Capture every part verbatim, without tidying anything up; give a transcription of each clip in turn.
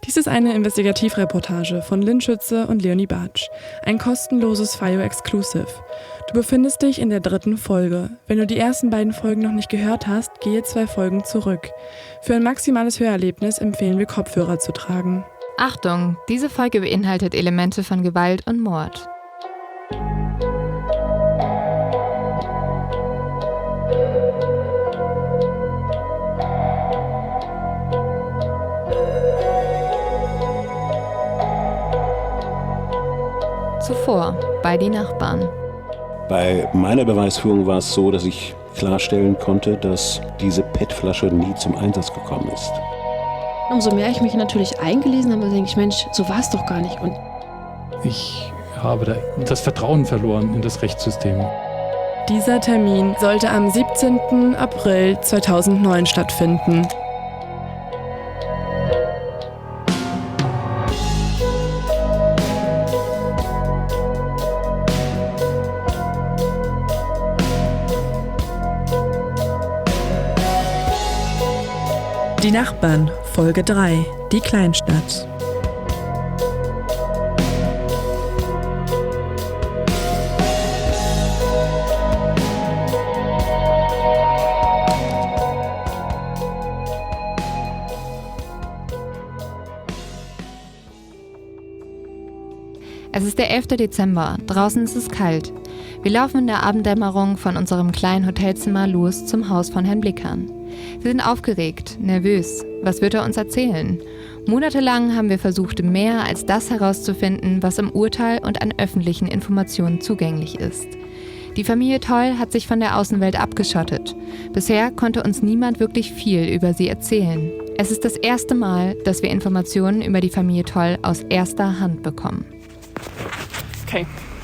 Dies ist eine Investigativreportage von Lynn Schütze und Leonie Bartsch. Ein kostenloses F I O Exclusive. Du befindest dich in der dritten Folge. Wenn du die ersten beiden Folgen noch nicht gehört hast, gehe zwei Folgen zurück. Für ein maximales Hörerlebnis empfehlen wir, Kopfhörer zu tragen. Achtung, diese Folge beinhaltet Elemente von Gewalt und Mord. Zuvor bei die Nachbarn. Bei meiner Beweisführung war es so, dass ich klarstellen konnte, dass diese P E T-Flasche nie zum Einsatz gekommen ist. Umso mehr ich mich natürlich eingelesen habe, denke ich, Mensch, so war es doch gar nicht. Und ich habe da das Vertrauen verloren in das Rechtssystem. Dieser Termin sollte am siebzehnten April zweitausendneun stattfinden. Die Nachbarn, Folge drei, die Kleinstadt. Es ist der elfte Dezember, draußen ist es kalt. Wir laufen in der Abenddämmerung von unserem kleinen Hotelzimmer los zum Haus von Herrn Blickern. Wir sind aufgeregt, nervös. Was wird er uns erzählen? Monatelang haben wir versucht, mehr als das herauszufinden, was im Urteil und an öffentlichen Informationen zugänglich ist. Die Familie Toll hat sich von der Außenwelt abgeschottet. Bisher konnte uns niemand wirklich viel über sie erzählen. Es ist das erste Mal, dass wir Informationen über die Familie Toll aus erster Hand bekommen. Okay.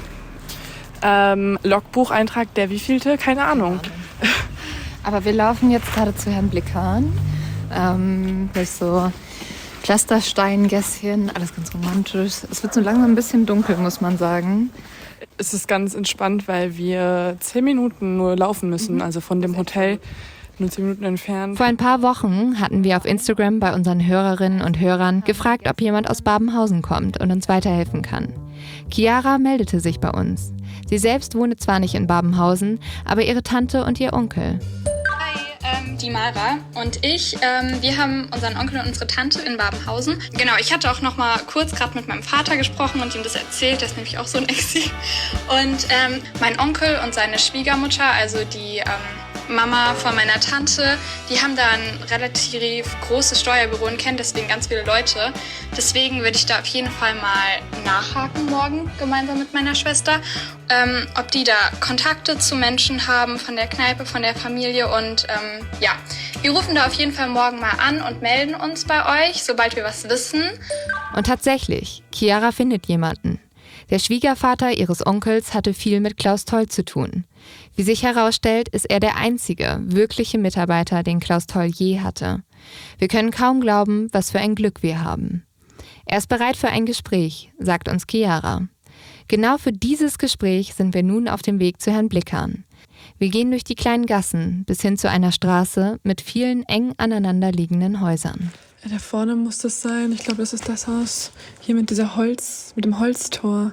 Ähm, Logbucheintrag, der wievielte? Keine Ahnung. Aber wir laufen jetzt gerade zu Herrn Blickern. Ähm, durch so Pflastersteingässchen, alles ganz romantisch. Es wird so langsam ein bisschen dunkel, muss man sagen. Es ist ganz entspannt, weil wir zehn Minuten nur laufen müssen, also von dem Hotel nur zehn Minuten entfernt. Vor ein paar Wochen hatten wir auf Instagram bei unseren Hörerinnen und Hörern gefragt, ob jemand aus Babenhausen kommt und uns weiterhelfen kann. Chiara meldete sich bei uns. Sie selbst wohne zwar nicht in Babenhausen, aber ihre Tante und ihr Onkel. Ähm, die Mara und ich, ähm, wir haben unseren Onkel und unsere Tante in Babenhausen. Genau, ich hatte auch noch mal kurz gerade mit meinem Vater gesprochen und ihm das erzählt, der ist nämlich auch so ein Exi. Und ähm, mein Onkel und seine Schwiegermutter, also die ähm, Mama von meiner Tante, die haben da ein relativ großes Steuerbüro und kennen deswegen ganz viele Leute. Deswegen würde ich da auf jeden Fall mal nachhaken morgen gemeinsam mit meiner Schwester, ähm, ob die da Kontakte zu Menschen haben von der Kneipe, von der Familie. Und ähm, ja, wir rufen da auf jeden Fall morgen mal an und melden uns bei euch, sobald wir was wissen. Und tatsächlich, Chiara findet jemanden. Der Schwiegervater ihres Onkels hatte viel mit Klaus Toll zu tun. Wie sich herausstellt, ist er der einzige wirkliche Mitarbeiter, den Klaus Toll je hatte. Wir können kaum glauben, was für ein Glück wir haben. Er ist bereit für ein Gespräch, sagt uns Chiara. Genau für dieses Gespräch sind wir nun auf dem Weg zu Herrn Blickern. Wir gehen durch die kleinen Gassen bis hin zu einer Straße mit vielen eng aneinanderliegenden Häusern. Ja, da vorne muss das sein. Ich glaube, das ist das Haus. Hier mit dieser Holz, mit dem Holztor.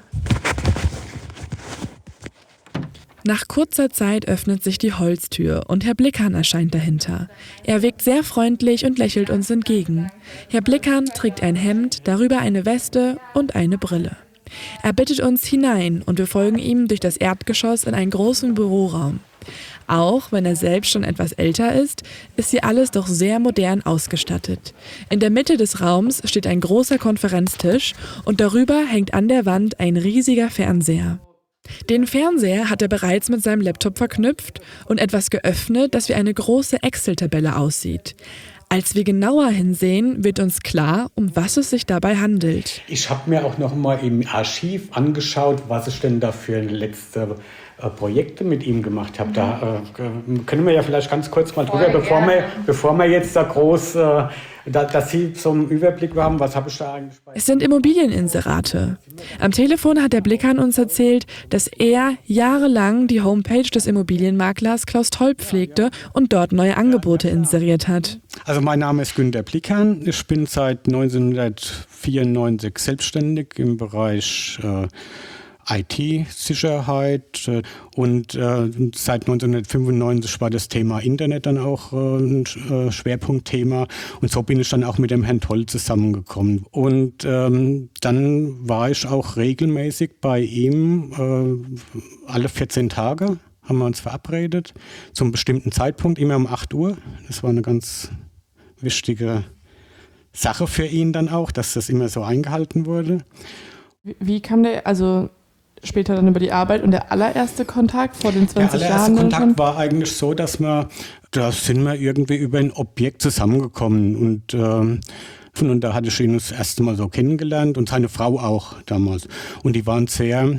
Nach kurzer Zeit öffnet sich die Holztür und Herr Blickern erscheint dahinter. Er wirkt sehr freundlich und lächelt uns entgegen. Herr Blickern trägt ein Hemd, darüber eine Weste und eine Brille. Er bittet uns hinein und wir folgen ihm durch das Erdgeschoss in einen großen Büroraum. Auch wenn er selbst schon etwas älter ist, ist hier alles doch sehr modern ausgestattet. In der Mitte des Raums steht ein großer Konferenztisch und darüber hängt an der Wand ein riesiger Fernseher. Den Fernseher hat er bereits mit seinem Laptop verknüpft und etwas geöffnet, das wie eine große Excel-Tabelle aussieht. Als wir genauer hinsehen, wird uns klar, um was es sich dabei handelt. Ich habe mir auch noch mal im Archiv angeschaut, was ich denn da für letzte äh, Projekte mit ihm gemacht habe. Da äh, können wir ja vielleicht ganz kurz mal drüber, bevor wir, bevor wir jetzt da groß, äh, da, dass Sie so einen Überblick haben, was habe ich da eigentlich bei... Es sind Immobilieninserate. Am Telefon hat der Blickan uns erzählt, dass er jahrelang die Homepage des Immobilienmaklers Klaus Toll pflegte und dort neue Angebote inseriert hat. Also mein Name ist Günter Blickan. Ich bin seit neunzehnhundertvierundneunzig selbstständig im Bereich äh, I T-Sicherheit äh, und äh, seit neunzehnhundertfünfundneunzig war das Thema Internet dann auch äh, ein äh, Schwerpunktthema und so bin ich dann auch mit dem Herrn Toll zusammengekommen. Und ähm, dann war ich auch regelmäßig bei ihm, äh, alle vierzehn Tage haben wir uns verabredet, zum bestimmten Zeitpunkt, immer um acht Uhr. Das war eine ganz wichtige Sache für ihn dann auch, dass das immer so eingehalten wurde. Wie, wie kam der, also später dann über die Arbeit und der allererste Kontakt vor den zwanzig Jahren? Der allererste Kontakt war eigentlich so, dass wir, da sind wir irgendwie über ein Objekt zusammengekommen und, ähm, und da hatte ich ihn das erste Mal so kennengelernt und seine Frau auch damals. Und die waren sehr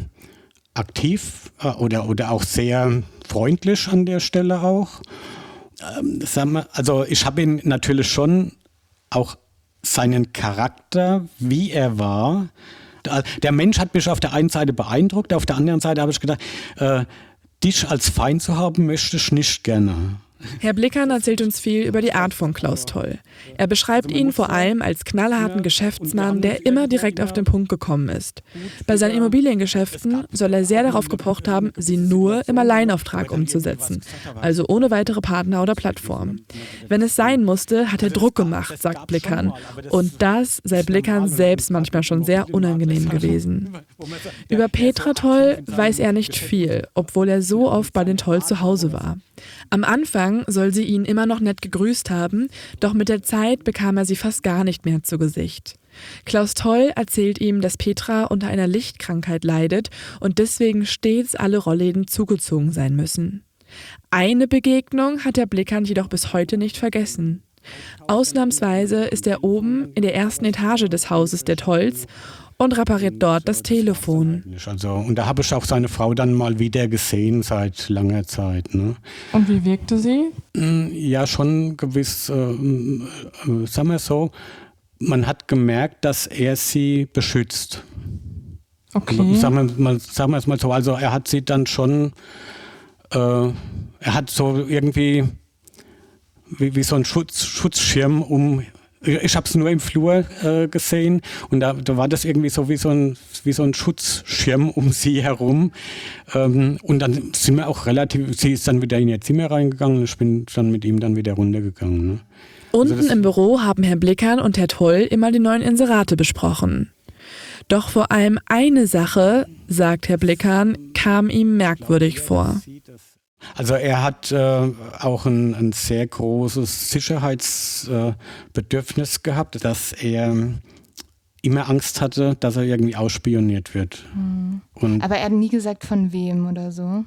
aktiv äh, oder, oder auch sehr freundlich an der Stelle auch. Ähm, sagen wir, also ich habe ihn natürlich schon auch seinen Charakter, wie er war. Der Mensch hat mich auf der einen Seite beeindruckt, auf der anderen Seite habe ich gedacht, äh, dich als Feind zu haben, möchte ich nicht gerne. Herr Blickan erzählt uns viel über die Art von Klaus Toll. Er beschreibt ihn vor allem als knallharten Geschäftsmann, der immer direkt auf den Punkt gekommen ist. Bei seinen Immobiliengeschäften soll er sehr darauf gepocht haben, sie nur im Alleinauftrag umzusetzen, also ohne weitere Partner oder Plattform. Wenn es sein musste, hat er Druck gemacht, sagt Blickan. Und das sei Blickan selbst manchmal schon sehr unangenehm gewesen. Über Petra Toll weiß er nicht viel, obwohl er so oft bei den Toll zu Hause war. Am Anfang soll sie ihn immer noch nett gegrüßt haben, doch mit der Zeit bekam er sie fast gar nicht mehr zu Gesicht. Klaus Toll erzählt ihm, dass Petra unter einer Lichtkrankheit leidet und deswegen stets alle Rollläden zugezogen sein müssen. Eine Begegnung hat der Blickan jedoch bis heute nicht vergessen. Ausnahmsweise ist er oben in der ersten Etage des Hauses der Tolls und repariert dort das Telefon. Also, und da habe ich auch seine Frau dann mal wieder gesehen seit langer Zeit. Ne? Und wie wirkte sie? Ja, schon gewiss, äh, äh, sagen wir so, man hat gemerkt, dass er sie beschützt. Okay. Sagen wir, mal, sagen wir es mal so, also er hat sie dann schon, äh, er hat so irgendwie wie, wie so einen Schutz, Schutzschirm um. Ich habe es nur im Flur äh, gesehen und da, da war das irgendwie so wie so ein, wie so ein Schutzschirm um sie herum. Ähm, und dann sind wir auch relativ, sie ist dann wieder in ihr Zimmer reingegangen und ich bin dann mit ihm dann wieder runtergegangen. Ne? Unten also im Büro haben Herr Blickan und Herr Toll immer die neuen Inserate besprochen. Doch vor allem eine Sache, sagt Herr Blickan, kam ihm merkwürdig vor. Also er hat äh, auch ein, ein sehr großes Sicherheitsbedürfnis äh, gehabt, dass er immer Angst hatte, dass er irgendwie ausspioniert wird. Mhm. Und aber er hat nie gesagt, von wem oder so?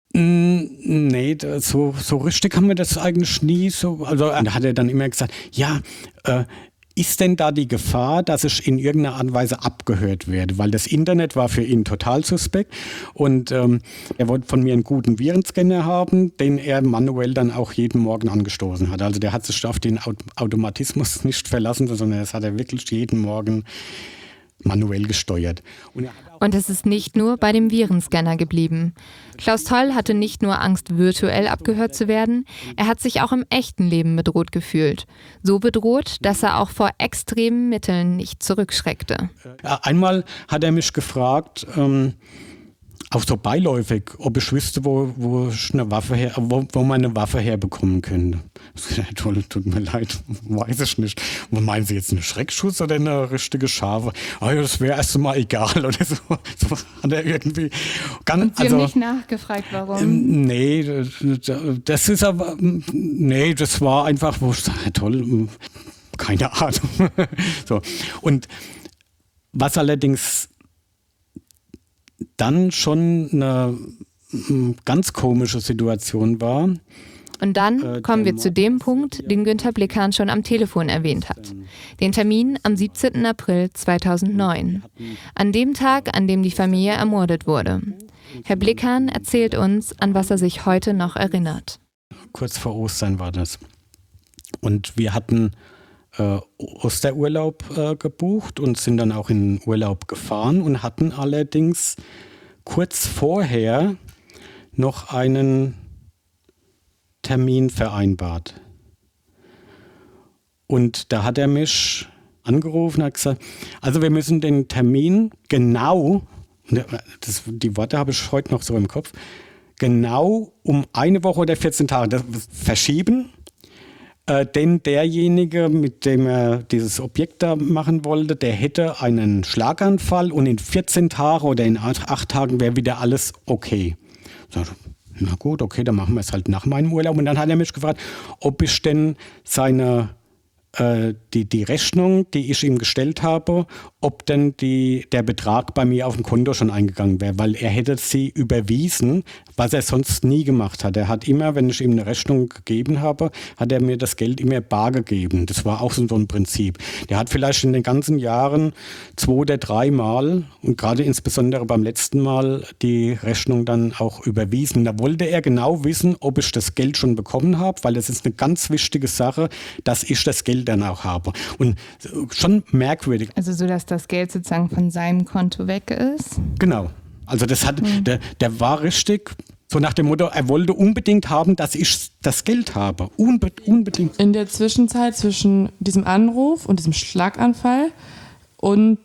Nee, so, so richtig haben wir das eigentlich nie so. Also da hat er dann immer gesagt, ja, äh, ist denn da die Gefahr, dass ich in irgendeiner Art und Weise abgehört werde? Weil das Internet war für ihn total suspekt und ähm, er wollte von mir einen guten Virenscanner haben, den er manuell dann auch jeden Morgen angestoßen hat. Also der hat sich auf den Automatismus nicht verlassen, sondern das hat er wirklich jeden Morgen manuell gesteuert. Und, und es ist nicht nur bei dem Virenscanner geblieben. Klaus Toll hatte nicht nur Angst, virtuell abgehört zu werden, er hat sich auch im echten Leben bedroht gefühlt. So bedroht, dass er auch vor extremen Mitteln nicht zurückschreckte. Einmal hat er mich gefragt, ähm, auch so beiläufig, ob ich wüsste, wo, wo, ich eine Waffe her, wo, wo man eine Waffe herbekommen könnte. Toll, tut mir leid, weiß ich nicht. Meinen Sie jetzt einen Schreckschuss oder eine richtige Schafe? Oh, das wäre erst mal egal oder so. So hat er irgendwie. Ganz, Und Sie also, haben nicht nachgefragt, warum? Ähm, nee, das ist aber. Nee, das war einfach, wo ich sage, toll, keine Ahnung. So. Und was allerdings dann schon eine ganz komische Situation war. Und dann äh, kommen wir zu dem Punkt, den Günter Blickan schon am Telefon erwähnt hat. Den Termin am siebzehnten April zweitausendneun. An dem Tag, an dem die Familie ermordet wurde. Herr Blickan erzählt uns, an was er sich heute noch erinnert. Kurz vor Ostern war das. Und wir hatten äh, Osterurlaub äh, gebucht und sind dann auch in den Urlaub gefahren und hatten allerdings kurz vorher noch einen Termin vereinbart. Und da hat er mich angerufen und hat gesagt, also wir müssen den Termin genau, das, die Worte habe ich heute noch so im Kopf, genau um eine Woche oder vierzehn Tage das verschieben. Äh, denn derjenige, mit dem er dieses Objekt da machen wollte, der hätte einen Schlaganfall und in vierzehn Tagen oder in acht, acht Tagen wäre wieder alles okay. So, na gut, okay, dann machen wir es halt nach meinem Urlaub. Und dann hat er mich gefragt, ob ich denn seine Die, die Rechnung, die ich ihm gestellt habe, ob denn die, der Betrag bei mir auf dem Konto schon eingegangen wäre, weil er hätte sie überwiesen, was er sonst nie gemacht hat. Er hat immer, wenn ich ihm eine Rechnung gegeben habe, hat er mir das Geld immer bar gegeben. Das war auch so, so ein Prinzip. Der hat vielleicht in den ganzen Jahren zwei oder drei Mal und gerade insbesondere beim letzten Mal die Rechnung dann auch überwiesen. Da wollte er genau wissen, ob ich das Geld schon bekommen habe, weil es ist eine ganz wichtige Sache, dass ich das Geld dann auch habe. Und schon merkwürdig. Also so, dass das Geld sozusagen von seinem Konto weg ist? Genau. Also das hat, mhm. der, der war richtig so nach dem Motto, er wollte unbedingt haben, dass ich das Geld habe. Unbe- unbedingt. In der Zwischenzeit zwischen diesem Anruf und diesem Schlaganfall und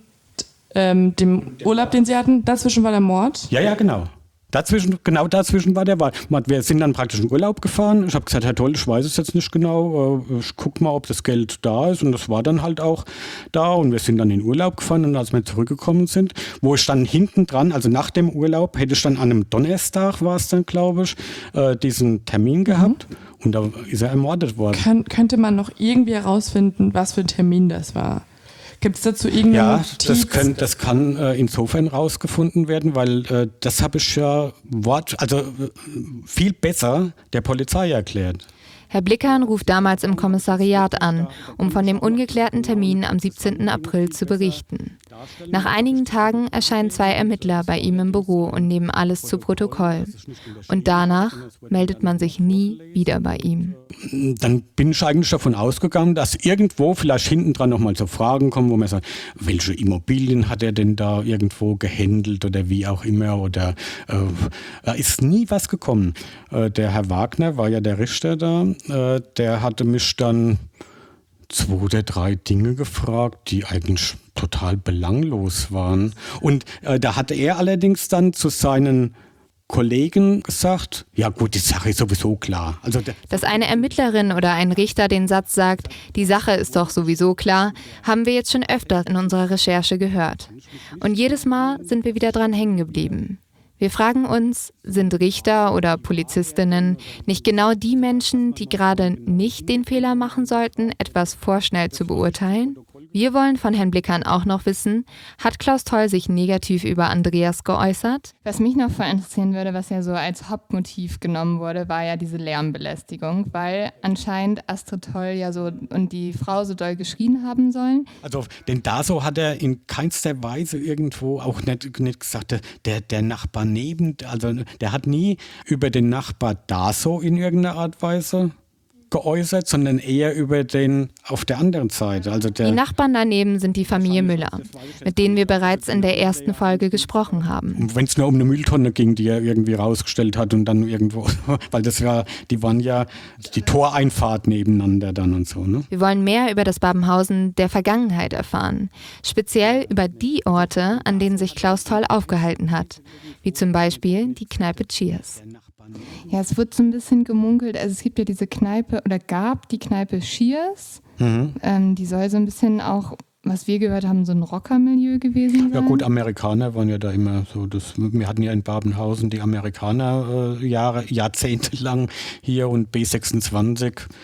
ähm, dem Urlaub, den Sie hatten, dazwischen war der Mord? Ja, ja, genau. Dazwischen, genau dazwischen war der Wahl. Wir sind dann praktisch in Urlaub gefahren. Ich habe gesagt, Herr Toll, ich weiß es jetzt nicht genau. Ich guck mal, ob das Geld da ist. Und das war dann halt auch da. Und wir sind dann in Urlaub gefahren. Und als wir zurückgekommen sind, wo ich dann hinten dran, also nach dem Urlaub, hätte ich dann an einem Donnerstag, war es dann, glaube ich, diesen Termin gehabt. Mhm. Und da ist er ermordet worden. Kann, könnte man noch irgendwie herausfinden, was für ein Termin das war? Gibt es dazu irgendeinen Ja, das, können, das kann äh, insofern rausgefunden werden, weil äh, das habe ich ja Wort, also äh, viel besser der Polizei erklärt. Herr Blickan ruft damals im Kommissariat an, um von dem ungeklärten Termin am siebzehnten April zu berichten. Nach einigen Tagen erscheinen zwei Ermittler bei ihm im Büro und nehmen alles zu Protokoll. Und danach meldet man sich nie wieder bei ihm. Dann bin ich eigentlich davon ausgegangen, dass irgendwo vielleicht hinten dran nochmal so Fragen kommen, wo man sagt, welche Immobilien hat er denn da irgendwo gehandelt oder wie auch immer. Oder äh, da ist nie was gekommen. Äh, der Herr Wagner war ja der Richter da. Äh, der hatte mich dann zwei oder drei Dinge gefragt, die eigentlich total belanglos waren. Und äh, da hatte er allerdings dann zu seinen Kollegen gesagt, ja gut, die Sache ist sowieso klar. Also Dass eine Ermittlerin oder ein Richter den Satz sagt, die Sache ist doch sowieso klar, haben wir jetzt schon öfter in unserer Recherche gehört. Und jedes Mal sind wir wieder dran hängen geblieben. Wir fragen uns, sind Richter oder Polizistinnen nicht genau die Menschen, die gerade nicht den Fehler machen sollten, etwas vorschnell zu beurteilen? Wir wollen von Herrn Blickan auch noch wissen, hat Klaus Toll sich negativ über Andreas geäußert? Was mich noch voll interessieren würde, was ja so als Hauptmotiv genommen wurde, war ja diese Lärmbelästigung, weil anscheinend Astrid Toll ja so und die Frau so doll geschrien haben sollen. Also, denn Daso hat er in keinster Weise irgendwo auch nicht, nicht gesagt, der, der Nachbar neben, also der hat nie über den Nachbar Daso in irgendeiner Art und Weise geäußert, sondern eher über den auf der anderen Seite. Also der die Nachbarn daneben sind die Familie Müller, mit denen wir bereits in der ersten Folge gesprochen haben. Wenn es nur um eine Mülltonne ging, die er irgendwie rausgestellt hat und dann irgendwo, weil das ja, die waren ja die Toreinfahrt nebeneinander dann und so. Ne? Wir wollen mehr über das Babenhausen der Vergangenheit erfahren, speziell über die Orte, an denen sich Klaus Toll aufgehalten hat, wie zum Beispiel die Kneipe Cheers. Ja, es wird so ein bisschen gemunkelt, also es gibt ja diese Kneipe, oder gab die Kneipe Cheers, mhm. ähm, die soll so ein bisschen auch, was wir gehört haben, so ein Rockermilieu gewesen sein. Ja gut, Amerikaner waren ja da immer so, das, wir hatten ja in Babenhausen die Amerikaner äh, Jahre, jahrzehntelang hier und B sechsundzwanzig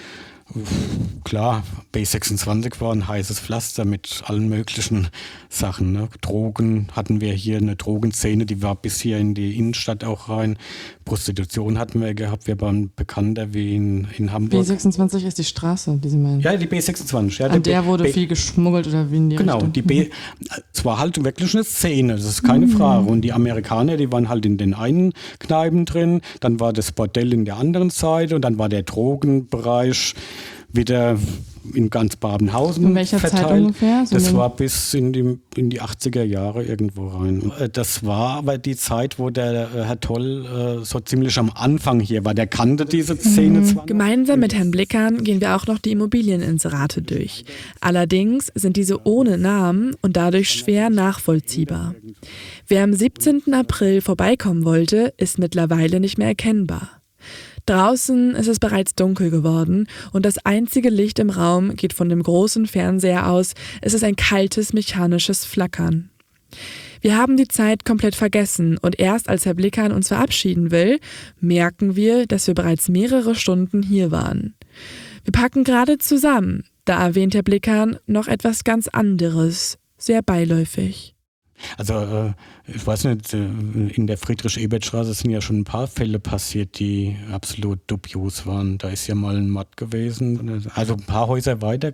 Klar, B sechsundzwanzig war ein heißes Pflaster mit allen möglichen Sachen. Ne? Drogen hatten wir hier, eine Drogenszene, die war bis hier in die Innenstadt auch rein. Prostitution hatten wir gehabt, wir waren bekannter wie in, in Hamburg. B sechsundzwanzig ist die Straße, die Sie meinen? Ja, die B sechsundzwanzig. Ja, An der, der wurde B- viel geschmuggelt oder wie in die Genau, Richtung? die B, es war halt wirklich eine Szene, das ist keine mhm. Frage. Und die Amerikaner, die waren halt in den einen Kneipen drin, dann war das Bordell in der anderen Seite und dann war der Drogenbereich wieder in ganz Babenhausen in welcher verteilt. Zeit ungefähr? So das war bis in die, in die achtziger Jahre irgendwo rein. Das war aber die Zeit, wo der Herr Toll äh, so ziemlich am Anfang hier war. Der kannte diese Szene Mhm. zwar. Gemeinsam mit Herrn Blickern gehen wir auch noch die Immobilieninserate durch. Allerdings sind diese ohne Namen und dadurch schwer nachvollziehbar. Wer am siebzehnten April vorbeikommen wollte, ist mittlerweile nicht mehr erkennbar. Draußen ist es bereits dunkel geworden und das einzige Licht im Raum geht von dem großen Fernseher aus. Es ist ein kaltes mechanisches Flackern. Wir haben die Zeit komplett vergessen und erst als Herr Blickern uns verabschieden will, merken wir, dass wir bereits mehrere Stunden hier waren. Wir packen gerade zusammen, da erwähnt Herr Blickern noch etwas ganz anderes, sehr beiläufig. Also äh, ich weiß nicht, äh, in der Friedrich-Ebert-Straße sind ja schon ein paar Fälle passiert, die absolut dubios waren. Da ist ja mal ein Mord gewesen, also ein paar Häuser weiter.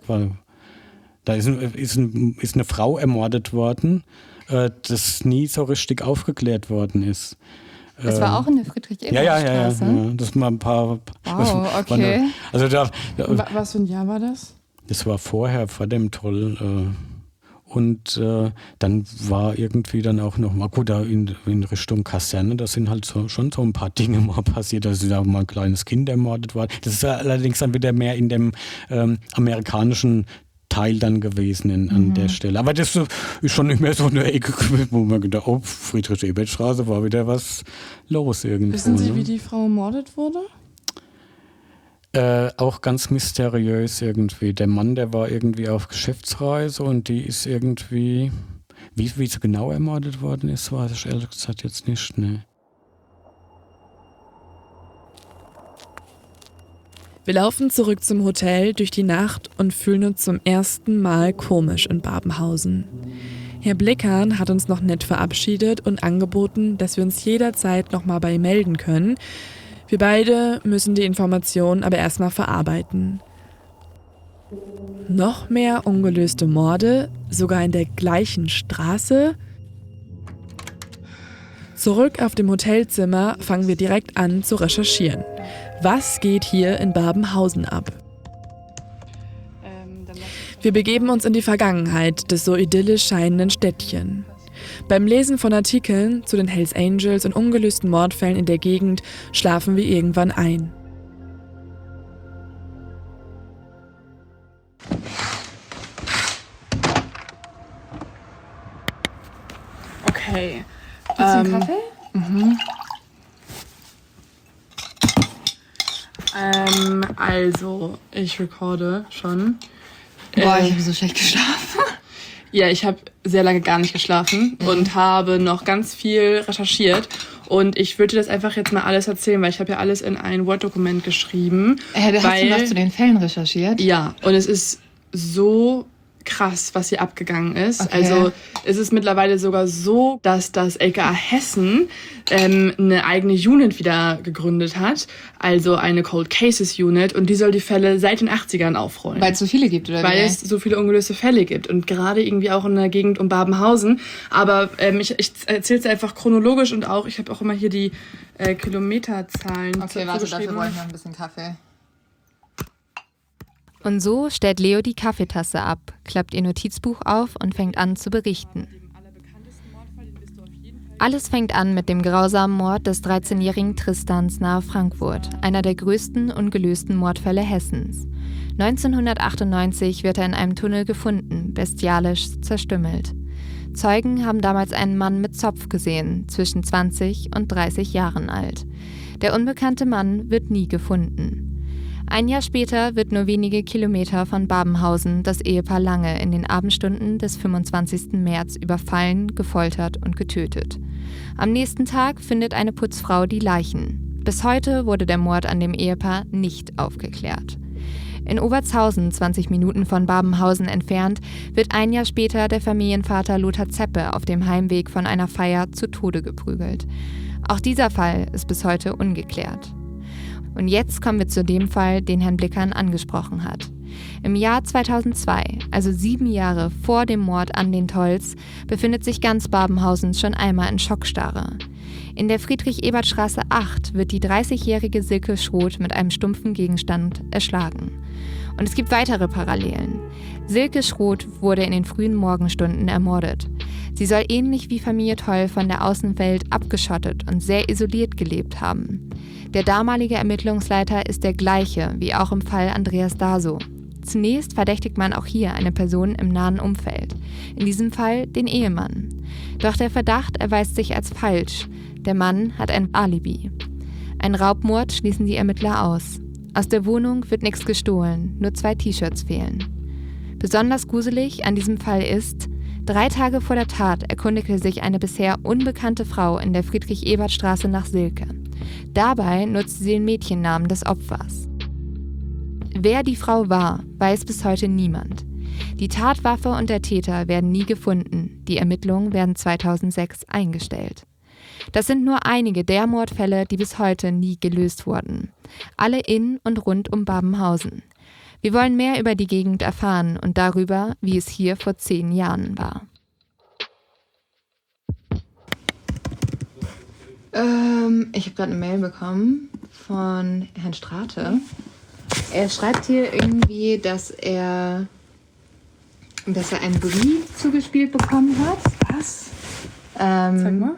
Da ist, ein, ist, ein, ist eine Frau ermordet worden, äh, das nie so richtig aufgeklärt worden ist. Das war auch in der Friedrich-Ebert-Straße? Ja, ja, ja, ja, ja. Das mal ein paar. Wow, okay. Eine, also da, da, Was für ein Jahr war das? Das war vorher, vor dem Toll. Äh, Und äh, dann war irgendwie dann auch noch mal, gut, da in, in Richtung Kaserne, da sind halt so, schon so ein paar Dinge mal passiert, da ist da mal ein kleines Kind ermordet worden. Das ist allerdings dann wieder mehr in dem ähm, amerikanischen Teil dann gewesen in, an mhm. der Stelle. Aber das ist schon nicht mehr so eine Ecke, wo man gedacht, oh, Friedrich-Ebert-Straße war wieder was los irgendwo. Wissen Sie, ne? wie die Frau ermordet wurde? Äh, auch ganz mysteriös irgendwie. Der Mann, der war irgendwie auf Geschäftsreise und die ist irgendwie, wie, wie sie genau ermordet worden ist, weiß ich ehrlich gesagt jetzt nicht. Ne. Wir laufen zurück zum Hotel durch die Nacht und fühlen uns zum ersten Mal komisch in Babenhausen. Herr Blickern hat uns noch nett verabschiedet und angeboten, dass wir uns jederzeit nochmal bei ihm melden können. Wir beide müssen die Informationen aber erstmal verarbeiten. Noch mehr ungelöste Morde, sogar in der gleichen Straße. Zurück auf dem Hotelzimmer fangen wir direkt an zu recherchieren. Was geht hier in Babenhausen ab? Wir begeben uns in die Vergangenheit des so idyllisch scheinenden Städtchen. Beim Lesen von Artikeln zu den Hells Angels und ungelösten Mordfällen in der Gegend schlafen wir irgendwann ein. Okay. Willst du einen Kaffee? Mhm. Ähm, also, ich recorde schon. Boah, äh, ich habe so schlecht geschlafen. Ja, ich habe sehr lange gar nicht geschlafen mhm. und habe noch ganz viel recherchiert. Und ich würde das einfach jetzt mal alles erzählen, weil ich habe ja alles in ein Word-Dokument geschrieben. Äh, hast weil, du was zu den Fällen recherchiert? Ja, und es ist so krass, was hier abgegangen ist. Okay. Also es ist mittlerweile sogar so, dass das L K A Hessen ähm, eine eigene Unit wieder gegründet hat, also eine Cold Cases Unit, und die soll die Fälle seit den achtzigern aufrollen. Weil es so viele gibt, oder Weil wie? es so viele ungelöste Fälle gibt und gerade irgendwie auch in der Gegend um Babenhausen. Aber ähm, ich, ich erzähle es einfach chronologisch und auch, ich habe auch immer hier die äh, Kilometerzahlen Okay, warte, dafür brauche ich noch ein bisschen Kaffee. Und so stellt Leo die Kaffeetasse ab, klappt ihr Notizbuch auf und fängt an zu berichten. Alles fängt an mit dem grausamen Mord des dreizehnjährigen Tristans nahe Frankfurt, einer der größten ungelösten Mordfälle Hessens. neunzehnhundertachtundneunzig wird er in einem Tunnel gefunden, bestialisch zerstümmelt. Zeugen haben damals einen Mann mit Zopf gesehen, zwischen zwanzig und dreißig Jahren alt. Der unbekannte Mann wird nie gefunden. Ein Jahr später wird nur wenige Kilometer von Babenhausen das Ehepaar Lange in den Abendstunden des fünfundzwanzigsten März überfallen, gefoltert und getötet. Am nächsten Tag findet eine Putzfrau die Leichen. Bis heute wurde der Mord an dem Ehepaar nicht aufgeklärt. In Obertshausen, zwanzig Minuten von Babenhausen entfernt, wird ein Jahr später der Familienvater Lothar Zeppe auf dem Heimweg von einer Feier zu Tode geprügelt. Auch dieser Fall ist bis heute ungeklärt. Und jetzt kommen wir zu dem Fall, den Herrn Blickern angesprochen hat. Im Jahr zweitausendzwei, also sieben Jahre vor dem Mord an den Tolls, befindet sich ganz Babenhausen schon einmal in Schockstarre. In der Friedrich-Ebert-Straße acht wird die dreißigjährige Silke Schroth mit einem stumpfen Gegenstand erschlagen. Und es gibt weitere Parallelen. Silke Schroth wurde in den frühen Morgenstunden ermordet. Sie soll ähnlich wie Familie Toll von der Außenwelt abgeschottet und sehr isoliert gelebt haben. Der damalige Ermittlungsleiter ist der gleiche wie auch im Fall Andreas Daso. Zunächst verdächtigt man auch hier eine Person im nahen Umfeld, in diesem Fall den Ehemann. Doch der Verdacht erweist sich als falsch. Der Mann hat ein Alibi. Ein Raubmord schließen die Ermittler aus. Aus der Wohnung wird nichts gestohlen, nur zwei T-Shirts fehlen. Besonders gruselig an diesem Fall ist, drei Tage vor der Tat erkundigte sich eine bisher unbekannte Frau in der Friedrich-Ebert-Straße nach Silke. Dabei nutzte sie den Mädchennamen des Opfers. Wer die Frau war, weiß bis heute niemand. Die Tatwaffe und der Täter werden nie gefunden. Die Ermittlungen werden zweitausendsechs eingestellt. Das sind nur einige der Mordfälle, die bis heute nie gelöst wurden. Alle in und rund um Babenhausen. Wir wollen mehr über die Gegend erfahren und darüber, wie es hier vor zehn Jahren war. Ähm, ich habe gerade eine Mail bekommen von Herrn Strate. Er schreibt hier irgendwie, dass er, dass er einen Brief zugespielt bekommen hat. Was? Ähm, Sag mal.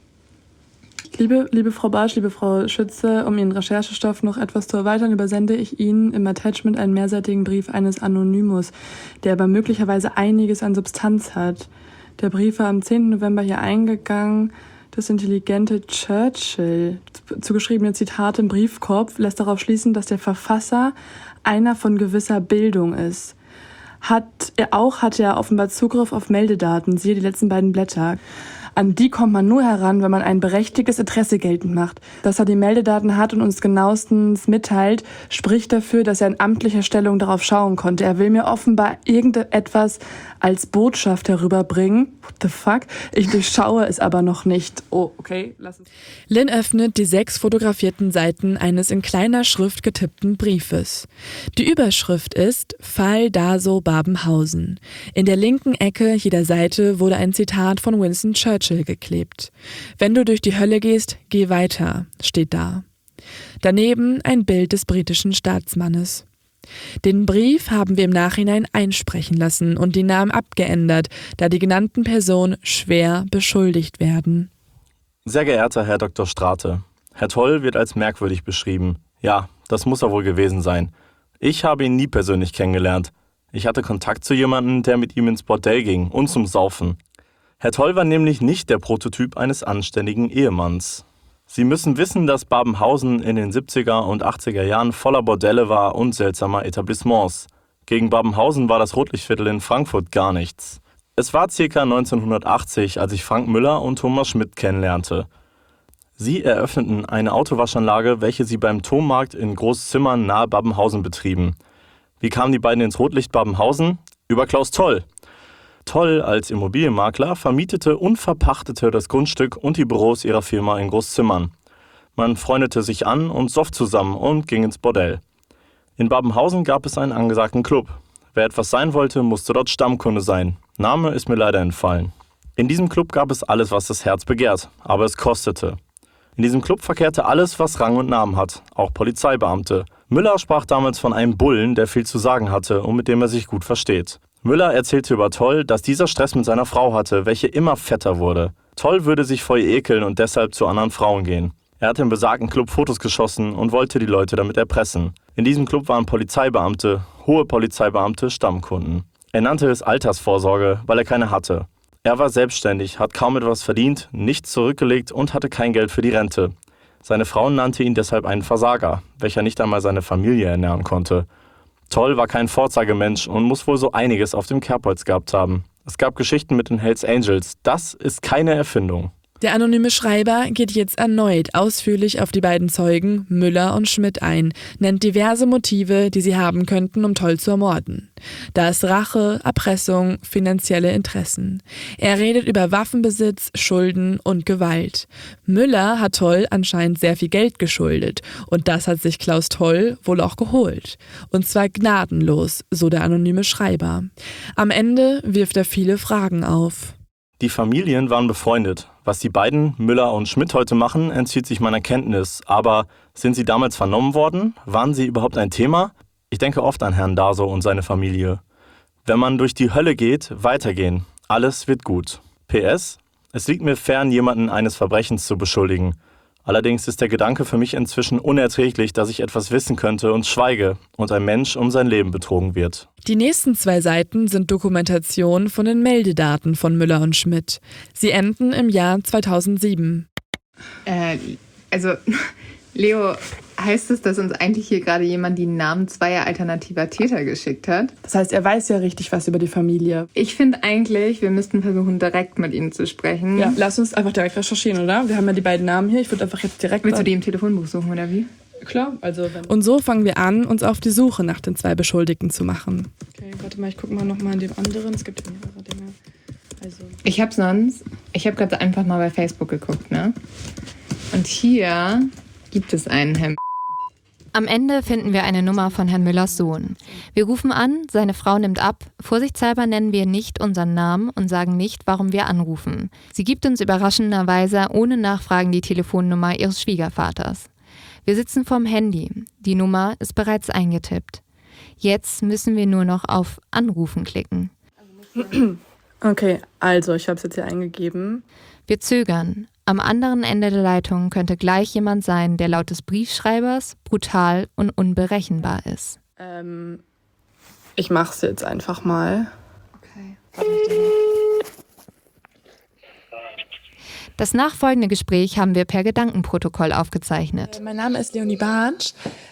Liebe, liebe Frau Bartsch, liebe Frau Schütze, um Ihren Recherchestoff noch etwas zu erweitern, übersende ich Ihnen im Attachment einen mehrseitigen Brief eines Anonymus, der aber möglicherweise einiges an Substanz hat. Der Brief war am zehnten November hier eingegangen. Das intelligente Churchill, zugeschriebene Zitate im Briefkorb, lässt darauf schließen, dass der Verfasser einer von gewisser Bildung ist. Hat er auch, hat er offenbar Zugriff auf Meldedaten, siehe die letzten beiden Blätter. An die kommt man nur heran, wenn man ein berechtigtes Interesse geltend macht. Dass er die Meldedaten hat und uns genauestens mitteilt, spricht dafür, dass er in amtlicher Stellung darauf schauen konnte. Er will mir offenbar irgendetwas als Botschaft herüberbringen. What the fuck? Ich durchschaue es aber noch nicht. Oh, okay, lass es. Lynn öffnet die sechs fotografierten Seiten eines in kleiner Schrift getippten Briefes. Die Überschrift ist Fall Daso Babenhausen. In der linken Ecke jeder Seite wurde ein Zitat von Winston Churchill geklebt. Wenn du durch die Hölle gehst, geh weiter, steht da. Daneben ein Bild des britischen Staatsmannes. Den Brief haben wir im Nachhinein einsprechen lassen und die Namen abgeändert, da die genannten Personen schwer beschuldigt werden. Sehr geehrter Herr Doktor Strate, Herr Toll wird als merkwürdig beschrieben. Ja, das muss er wohl gewesen sein. Ich habe ihn nie persönlich kennengelernt. Ich hatte Kontakt zu jemandem, der mit ihm ins Bordell ging und zum Saufen. Herr Toll war nämlich nicht der Prototyp eines anständigen Ehemanns. Sie müssen wissen, dass Babenhausen in den siebziger und achtziger Jahren voller Bordelle war und seltsamer Etablissements. Gegen Babenhausen war das Rotlichtviertel in Frankfurt gar nichts. Es war ca. neunzehnhundertachtzig, als ich Frank Müller und Thomas Schmidt kennenlernte. Sie eröffneten eine Autowaschanlage, welche sie beim Tommarkt in Großzimmern nahe Babenhausen betrieben. Wie kamen die beiden ins Rotlicht Babenhausen? Über Klaus Toll. Toll als Immobilienmakler vermietete und verpachtete das Grundstück und die Büros ihrer Firma in Großzimmern. Man freundete sich an und soff zusammen und ging ins Bordell. In Babenhausen gab es einen angesagten Club. Wer etwas sein wollte, musste dort Stammkunde sein. Name ist mir leider entfallen. In diesem Club gab es alles, was das Herz begehrt, aber es kostete. In diesem Club verkehrte alles, was Rang und Namen hat, auch Polizeibeamte. Müller sprach damals von einem Bullen, der viel zu sagen hatte und mit dem er sich gut versteht. Müller erzählte über Toll, dass dieser Stress mit seiner Frau hatte, welche immer fetter wurde. Toll würde sich vor ihr ekeln und deshalb zu anderen Frauen gehen. Er hatte im besagten Club Fotos geschossen und wollte die Leute damit erpressen. In diesem Club waren Polizeibeamte, hohe Polizeibeamte, Stammkunden. Er nannte es Altersvorsorge, weil er keine hatte. Er war selbstständig, hat kaum etwas verdient, nichts zurückgelegt und hatte kein Geld für die Rente. Seine Frau nannte ihn deshalb einen Versager, welcher nicht einmal seine Familie ernähren konnte. Toll war kein Vorzeigemensch und muss wohl so einiges auf dem Kerbholz gehabt haben. Es gab Geschichten mit den Hells Angels. Das ist keine Erfindung. Der anonyme Schreiber geht jetzt erneut ausführlich auf die beiden Zeugen Müller und Schmidt ein, nennt diverse Motive, die sie haben könnten, um Toll zu ermorden. Da ist Rache, Erpressung, finanzielle Interessen. Er redet über Waffenbesitz, Schulden und Gewalt. Müller hat Toll anscheinend sehr viel Geld geschuldet und das hat sich Klaus Toll wohl auch geholt. Und zwar gnadenlos, so der anonyme Schreiber. Am Ende wirft er viele Fragen auf. Die Familien waren befreundet. Was die beiden, Müller und Schmidt, heute machen, entzieht sich meiner Kenntnis. Aber sind sie damals vernommen worden? Waren sie überhaupt ein Thema? Ich denke oft an Herrn Daso und seine Familie. Wenn man durch die Hölle geht, weitergehen. Alles wird gut. P S. Es liegt mir fern, jemanden eines Verbrechens zu beschuldigen. Allerdings ist der Gedanke für mich inzwischen unerträglich, dass ich etwas wissen könnte und schweige und ein Mensch um sein Leben betrogen wird. Die nächsten zwei Seiten sind Dokumentation von den Meldedaten von Müller und Schmidt. Sie enden im Jahr zweitausendsieben. Äh, also, Leo, heißt es, dass uns eigentlich hier gerade jemand die Namen zweier alternativer Täter geschickt hat? Das heißt, er weiß ja richtig was über die Familie. Ich finde eigentlich, wir müssten versuchen, direkt mit ihnen zu sprechen. Ja, lass uns einfach direkt recherchieren, oder? Wir haben ja die beiden Namen hier. Ich würde einfach jetzt direkt... Willst du die im Telefonbuch suchen, oder wie? Klar, also... Wenn Und so fangen wir an, uns auf die Suche nach den zwei Beschuldigten zu machen. Okay, warte mal, ich gucke mal nochmal in dem anderen. Es gibt mehrere Dinge. Also... Ich habe sonst... Ich habe gerade einfach mal bei Facebook geguckt, ne? Und hier gibt es einen Herrn... Am Ende finden wir eine Nummer von Herrn Müllers Sohn. Wir rufen an, seine Frau nimmt ab. Vorsichtshalber nennen wir nicht unseren Namen und sagen nicht, warum wir anrufen. Sie gibt uns überraschenderweise ohne Nachfragen die Telefonnummer ihres Schwiegervaters. Wir sitzen vorm Handy. Die Nummer ist bereits eingetippt. Jetzt müssen wir nur noch auf Anrufen klicken. Okay, also ich habe es jetzt hier eingegeben. Wir zögern. Am anderen Ende der Leitung könnte gleich jemand sein, der laut des Briefschreibers brutal und unberechenbar ist. Ähm, ich mach's jetzt einfach mal. Okay. Das nachfolgende Gespräch haben wir per Gedankenprotokoll aufgezeichnet. Mein Name ist Leonie Bartsch.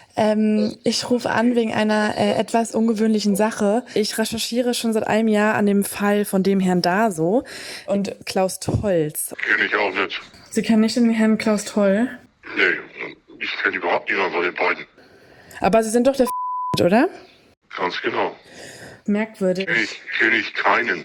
Ähm, ich rufe an wegen einer äh, etwas ungewöhnlichen Sache. Ich recherchiere schon seit einem Jahr an dem Fall von dem Herrn Daso und Klaus Tolls. Kenne ich auch nicht. Sie kennen nicht den Herrn Klaus Toll? Nee, ich kenne überhaupt niemanden von den beiden. Aber Sie sind doch der oder? Ganz genau. Merkwürdig. Kenne ich, kenn ich keinen.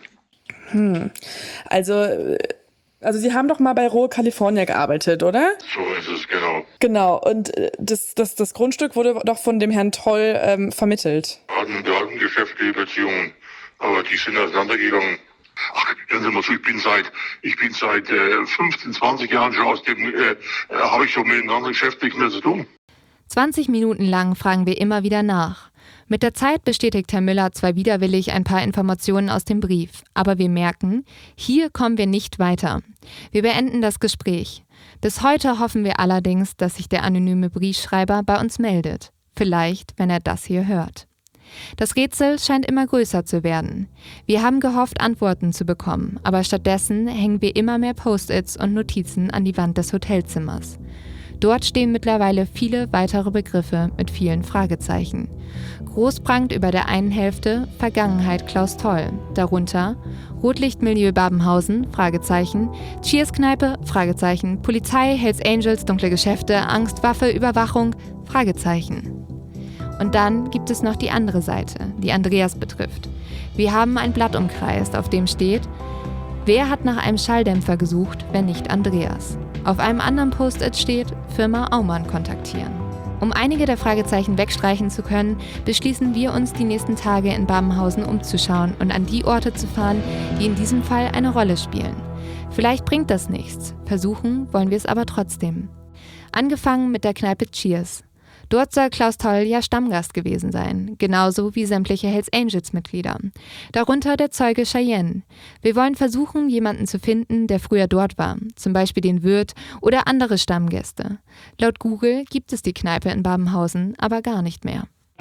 Hm. Also... Äh, Also Sie haben doch mal bei Rohe California gearbeitet, oder? So ist es, genau. Genau, und das, das, das Grundstück wurde doch von dem Herrn Toll ähm, vermittelt. Wir hatten, wir hatten geschäftliche Beziehungen, aber die sind auseinandergegangen. Ach, hören Sie mal zu, ich bin seit, ich bin seit äh, fünfzehn, zwanzig Jahren schon aus dem, äh, habe ich schon mit einem anderen Geschäft nichts mehr zu tun. zwanzig Minuten lang fragen wir immer wieder nach. Mit der Zeit bestätigt Herr Müller zwar widerwillig ein paar Informationen aus dem Brief, aber wir merken, hier kommen wir nicht weiter. Wir beenden das Gespräch. Bis heute hoffen wir allerdings, dass sich der anonyme Briefschreiber bei uns meldet. Vielleicht, wenn er das hier hört. Das Rätsel scheint immer größer zu werden. Wir haben gehofft, Antworten zu bekommen, aber stattdessen hängen wir immer mehr Post-its und Notizen an die Wand des Hotelzimmers. Dort stehen mittlerweile viele weitere Begriffe mit vielen Fragezeichen. Groß prangt über der einen Hälfte Vergangenheit Klaus Toll, darunter Rotlichtmilieu Babenhausen, Fragezeichen, Cheers-Kneipe, Fragezeichen, Polizei, Hells Angels, dunkle Geschäfte, Angst, Waffe, Überwachung, Fragezeichen. Und dann gibt es noch die andere Seite, die Andreas betrifft. Wir haben ein Blatt umkreist, auf dem steht: Wer hat nach einem Schalldämpfer gesucht, wenn nicht Andreas? Auf einem anderen Post-it steht: Firma Aumann kontaktieren. Um einige der Fragezeichen wegstreichen zu können, beschließen wir uns, die nächsten Tage in Babenhausen umzuschauen und an die Orte zu fahren, die in diesem Fall eine Rolle spielen. Vielleicht bringt das nichts, versuchen wollen wir es aber trotzdem. Angefangen mit der Kneipe Cheers. Dort soll Klaus Toll ja Stammgast gewesen sein, genauso wie sämtliche Hells Angels-Mitglieder. Darunter der Zeuge Cheyenne. Wir wollen versuchen, jemanden zu finden, der früher dort war, zum Beispiel den Wirt oder andere Stammgäste. Laut Google gibt es die Kneipe in Babenhausen aber gar nicht mehr.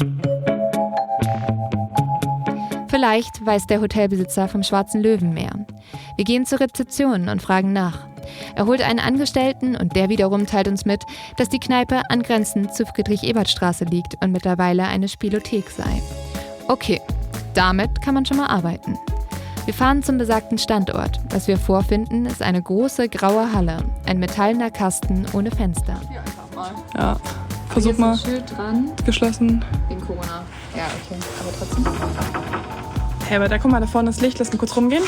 Vielleicht weiß der Hotelbesitzer vom Schwarzen Löwen mehr. Wir gehen zur Rezeption und fragen nach. Er holt einen Angestellten und der wiederum teilt uns mit, dass die Kneipe angrenzend zur Friedrich-Ebert-Straße liegt und mittlerweile eine Spielothek sei. Okay, damit kann man schon mal arbeiten. Wir fahren zum besagten Standort. Was wir vorfinden, ist eine große graue Halle. Ein metallener Kasten ohne Fenster. Hier einfach mal. Ja, versuch mal. Ist ein Schild dran. Geschlossen. Wegen Corona. Ja, okay. Aber trotzdem. Hey, aber da guck mal, da vorne ist Licht. Lass mal kurz rumgehen.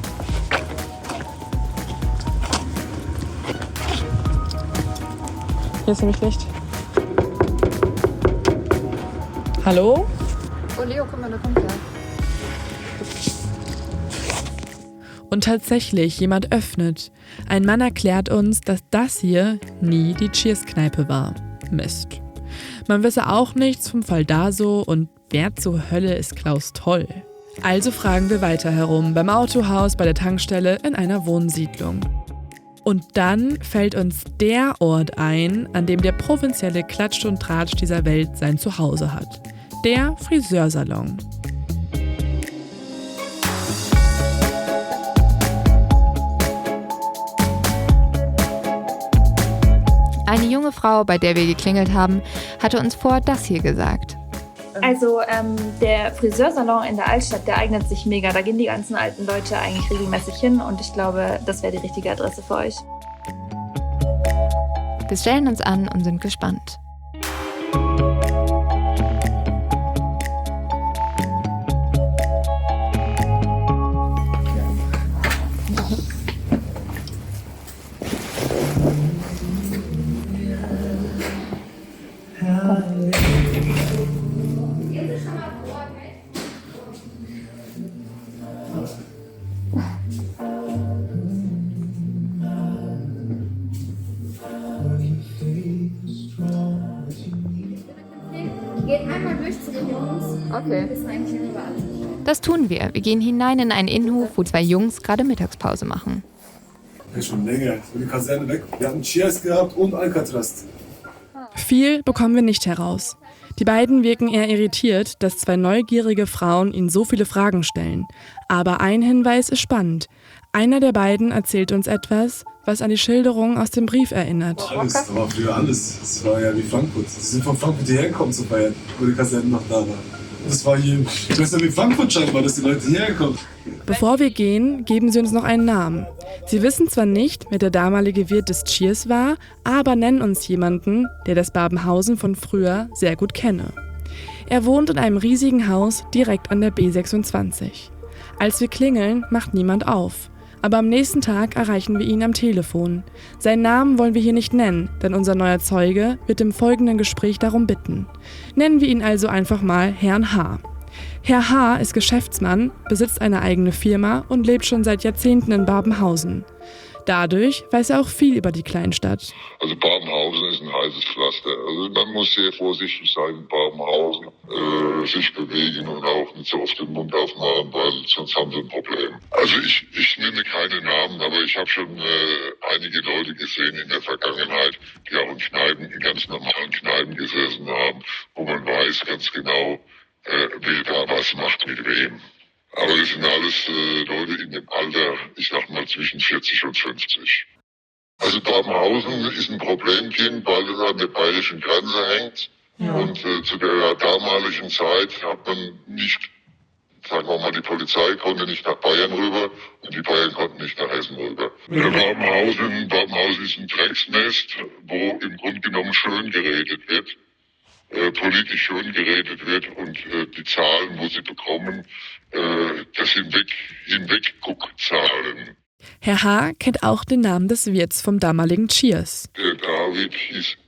Hier ist nämlich Licht. Hallo? Oh, Leo, guck mal, da kommt er. Und tatsächlich, jemand öffnet. Ein Mann erklärt uns, dass das hier nie die Cheers-Kneipe war. Mist. Man wisse auch nichts vom Fall Daso und wer zur Hölle ist Klaus Toll? Also fragen wir weiter herum, beim Autohaus, bei der Tankstelle, in einer Wohnsiedlung. Und dann fällt uns der Ort ein, an dem der provinzielle Klatsch und Tratsch dieser Welt sein Zuhause hat. Der Friseursalon. Eine junge Frau, bei der wir geklingelt haben, hatte uns vor das hier gesagt. Also ähm, der Friseursalon in der Altstadt, der eignet sich mega. Da gehen die ganzen alten Leute eigentlich regelmäßig hin und ich glaube, das wäre die richtige Adresse für euch. Wir stellen uns an und sind gespannt. Geht einmal durch zu den Jungs. Okay. Wir wissen eigentlich überall. Das tun wir. Wir gehen hinein in einen Innenhof, wo zwei Jungs gerade Mittagspause machen. Ja, schon länger. Ich bin die Kaserne weg. Wir hatten Cheers gehabt und Alcatraz. Viel bekommen wir nicht heraus. Die beiden wirken eher irritiert, dass zwei neugierige Frauen ihnen so viele Fragen stellen. Aber ein Hinweis ist spannend. Einer der beiden erzählt uns etwas, was an die Schilderung aus dem Brief erinnert. Alles, da war früher alles. Das war ja wie Frankfurt. Sie sind von Frankfurt hierher gekommen zu feiern, wo die Kaserne noch da war. Das war hier besser wie Frankfurt scheinbar, dass die Leute hierher kommen. Bevor wir gehen, geben sie uns noch einen Namen. Sie wissen zwar nicht, wer der damalige Wirt des Cheers war, aber nennen uns jemanden, der das Babenhausen von früher sehr gut kenne. Er wohnt in einem riesigen Haus direkt an der B sechsundzwanzig. Als wir klingeln, macht niemand auf. Aber am nächsten Tag erreichen wir ihn am Telefon. Seinen Namen wollen wir hier nicht nennen, denn unser neuer Zeuge wird im folgenden Gespräch darum bitten. Nennen wir ihn also einfach mal Herrn H. Herr H. ist Geschäftsmann, besitzt eine eigene Firma und lebt schon seit Jahrzehnten in Babenhausen. Dadurch weiß er auch viel über die Kleinstadt. Also Babenhausen ist ein heißes Pflaster. Also man muss sehr vorsichtig sein in Babenhausen, äh, sich bewegen und auch nicht so oft den Mund aufmachen, weil sonst haben sie ein Problem. Also ich, ich nenne keine Namen, aber ich habe schon äh, einige Leute gesehen in der Vergangenheit, die auch in Kneipen, in ganz normalen Kneipen gesessen haben, wo man weiß ganz genau, äh, wer da was macht mit wem. Aber das sind alles äh, Leute in dem Alter, ich sag mal zwischen vierzig und fünfzig. Also Babenhausen ist ein Problemkind, weil es an der bayerischen Grenze hängt. Ja. Und äh, zu der damaligen Zeit hat man nicht, sagen wir mal, die Polizei konnte nicht nach Bayern rüber und die Bayern konnten nicht nach Hessen rüber. Ja. Babenhausen, Babenhausen ist ein Drecksnest, wo im Grunde genommen schön geredet wird. Äh, politisch schön geredet wird und äh, die Zahlen, wo sie bekommen, äh, das sind weg, Hinwegguckzahlen. Herr H. kennt auch den Namen des Wirts vom damaligen Cheers. Der David hieß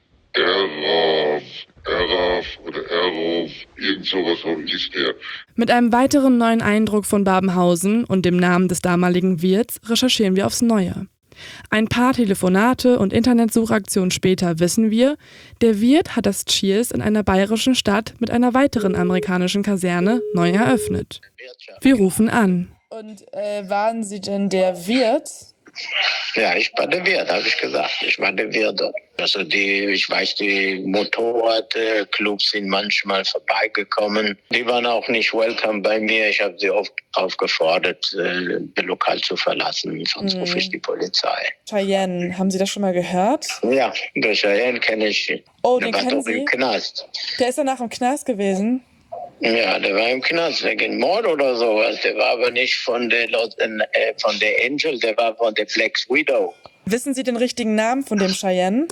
Eraf, Eraf oder Erov, irgend sowas so hieß der. Mit einem weiteren neuen Eindruck von Babenhausen und dem Namen des damaligen Wirts recherchieren wir aufs Neue. Ein paar Telefonate und Internetsuchaktionen später wissen wir, der Wirt hat das Cheers in einer bayerischen Stadt mit einer weiteren amerikanischen Kaserne neu eröffnet. Wir rufen an. Und äh, waren Sie denn der Wirt? Ja, ich war der Wirt, habe ich gesagt. Ich war der Wirt. Also die, ich weiß, die Motorradclubs sind manchmal vorbeigekommen. Die waren auch nicht welcome bei mir. Ich habe sie oft aufgefordert, das Lokal zu verlassen. Sonst mhm. rufe ich die Polizei. Cheyenne, haben Sie das schon mal gehört? Ja, der Cheyenne kenne ich. Oh, der den war kennen doch Sie? im Knast. Der ist danach im Knast gewesen? Ja, der war im Knast wegen Mord oder sowas. Der war aber nicht von der, äh, von der Angel, der war von der Flex Widow. Wissen Sie den richtigen Namen von dem Cheyenne?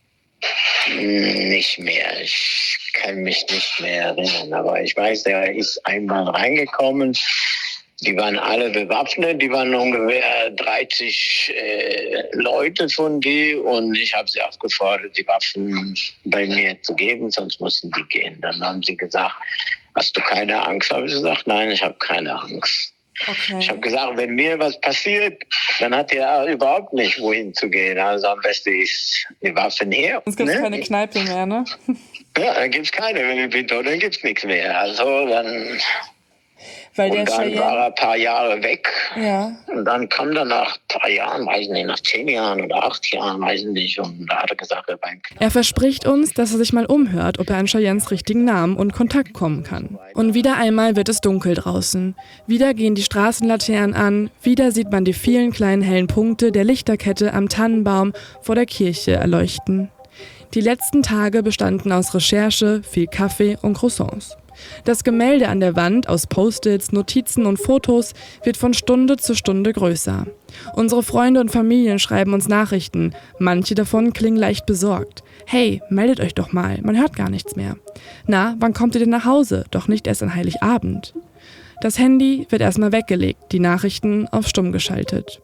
Nicht mehr. Ich kann mich nicht mehr erinnern. Aber ich weiß, der ist einmal reingekommen. Die waren alle bewaffnet. Die waren ungefähr dreißig äh, Leute von die. Und ich habe sie aufgefordert, die Waffen bei mir zu geben, sonst mussten die gehen. Dann haben sie gesagt, hast du keine Angst? Habe ich gesagt, nein, ich habe keine Angst. Okay. Ich habe gesagt, wenn mir was passiert, dann hat er überhaupt nicht wohin zu gehen. Also am besten ist die Waffen her. Es gibt ne? keine Kneipe mehr, ne? Ja, dann gibt es keine. Wenn ich bin tot, dann gibt es nichts mehr. Also dann... Weil der und dann Cheyenne... war er ein paar Jahre weg. Ja. Und dann kam er nach ein paar Jahren, weiß nicht, nach zehn Jahren oder acht Jahren, weiß nicht. Und da hat er gesagt, er war im Knast. Er verspricht uns, dass er sich mal umhört, ob er an Cheyennes richtigen Namen und Kontakt kommen kann. Und wieder einmal wird es dunkel draußen. Wieder gehen die Straßenlaternen an. Wieder sieht man die vielen kleinen hellen Punkte der Lichterkette am Tannenbaum vor der Kirche erleuchten. Die letzten Tage bestanden aus Recherche, viel Kaffee und Croissants. Das Gemälde an der Wand aus Post-its, Notizen und Fotos wird von Stunde zu Stunde größer. Unsere Freunde und Familien schreiben uns Nachrichten. Manche davon klingen leicht besorgt. Hey, meldet euch doch mal, man hört gar nichts mehr. Na, wann kommt ihr denn nach Hause? Doch nicht erst an Heiligabend. Das Handy wird erstmal weggelegt, die Nachrichten auf stumm geschaltet.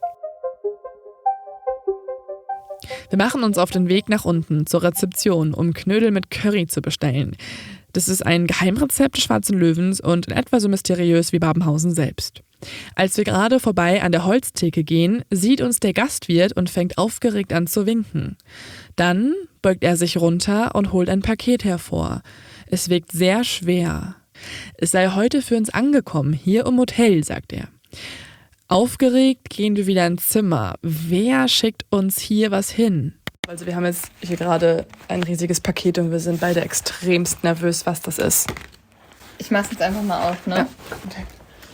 Wir machen uns auf den Weg nach unten zur Rezeption, um Knödel mit Curry zu bestellen. Das ist ein Geheimrezept des Schwarzen Löwens und in etwa so mysteriös wie Babenhausen selbst. Als wir gerade vorbei an der Holztheke gehen, sieht uns der Gastwirt und fängt aufgeregt an zu winken. Dann beugt er sich runter und holt ein Paket hervor. Es wirkt sehr schwer. Es sei heute für uns angekommen, hier im Hotel, sagt er. Aufgeregt gehen wir wieder ins Zimmer. Wer schickt uns hier was hin? Also wir haben jetzt hier gerade ein riesiges Paket und wir sind beide extremst nervös, was das ist. Ich mach's jetzt einfach mal auf, ne? Ja. Okay.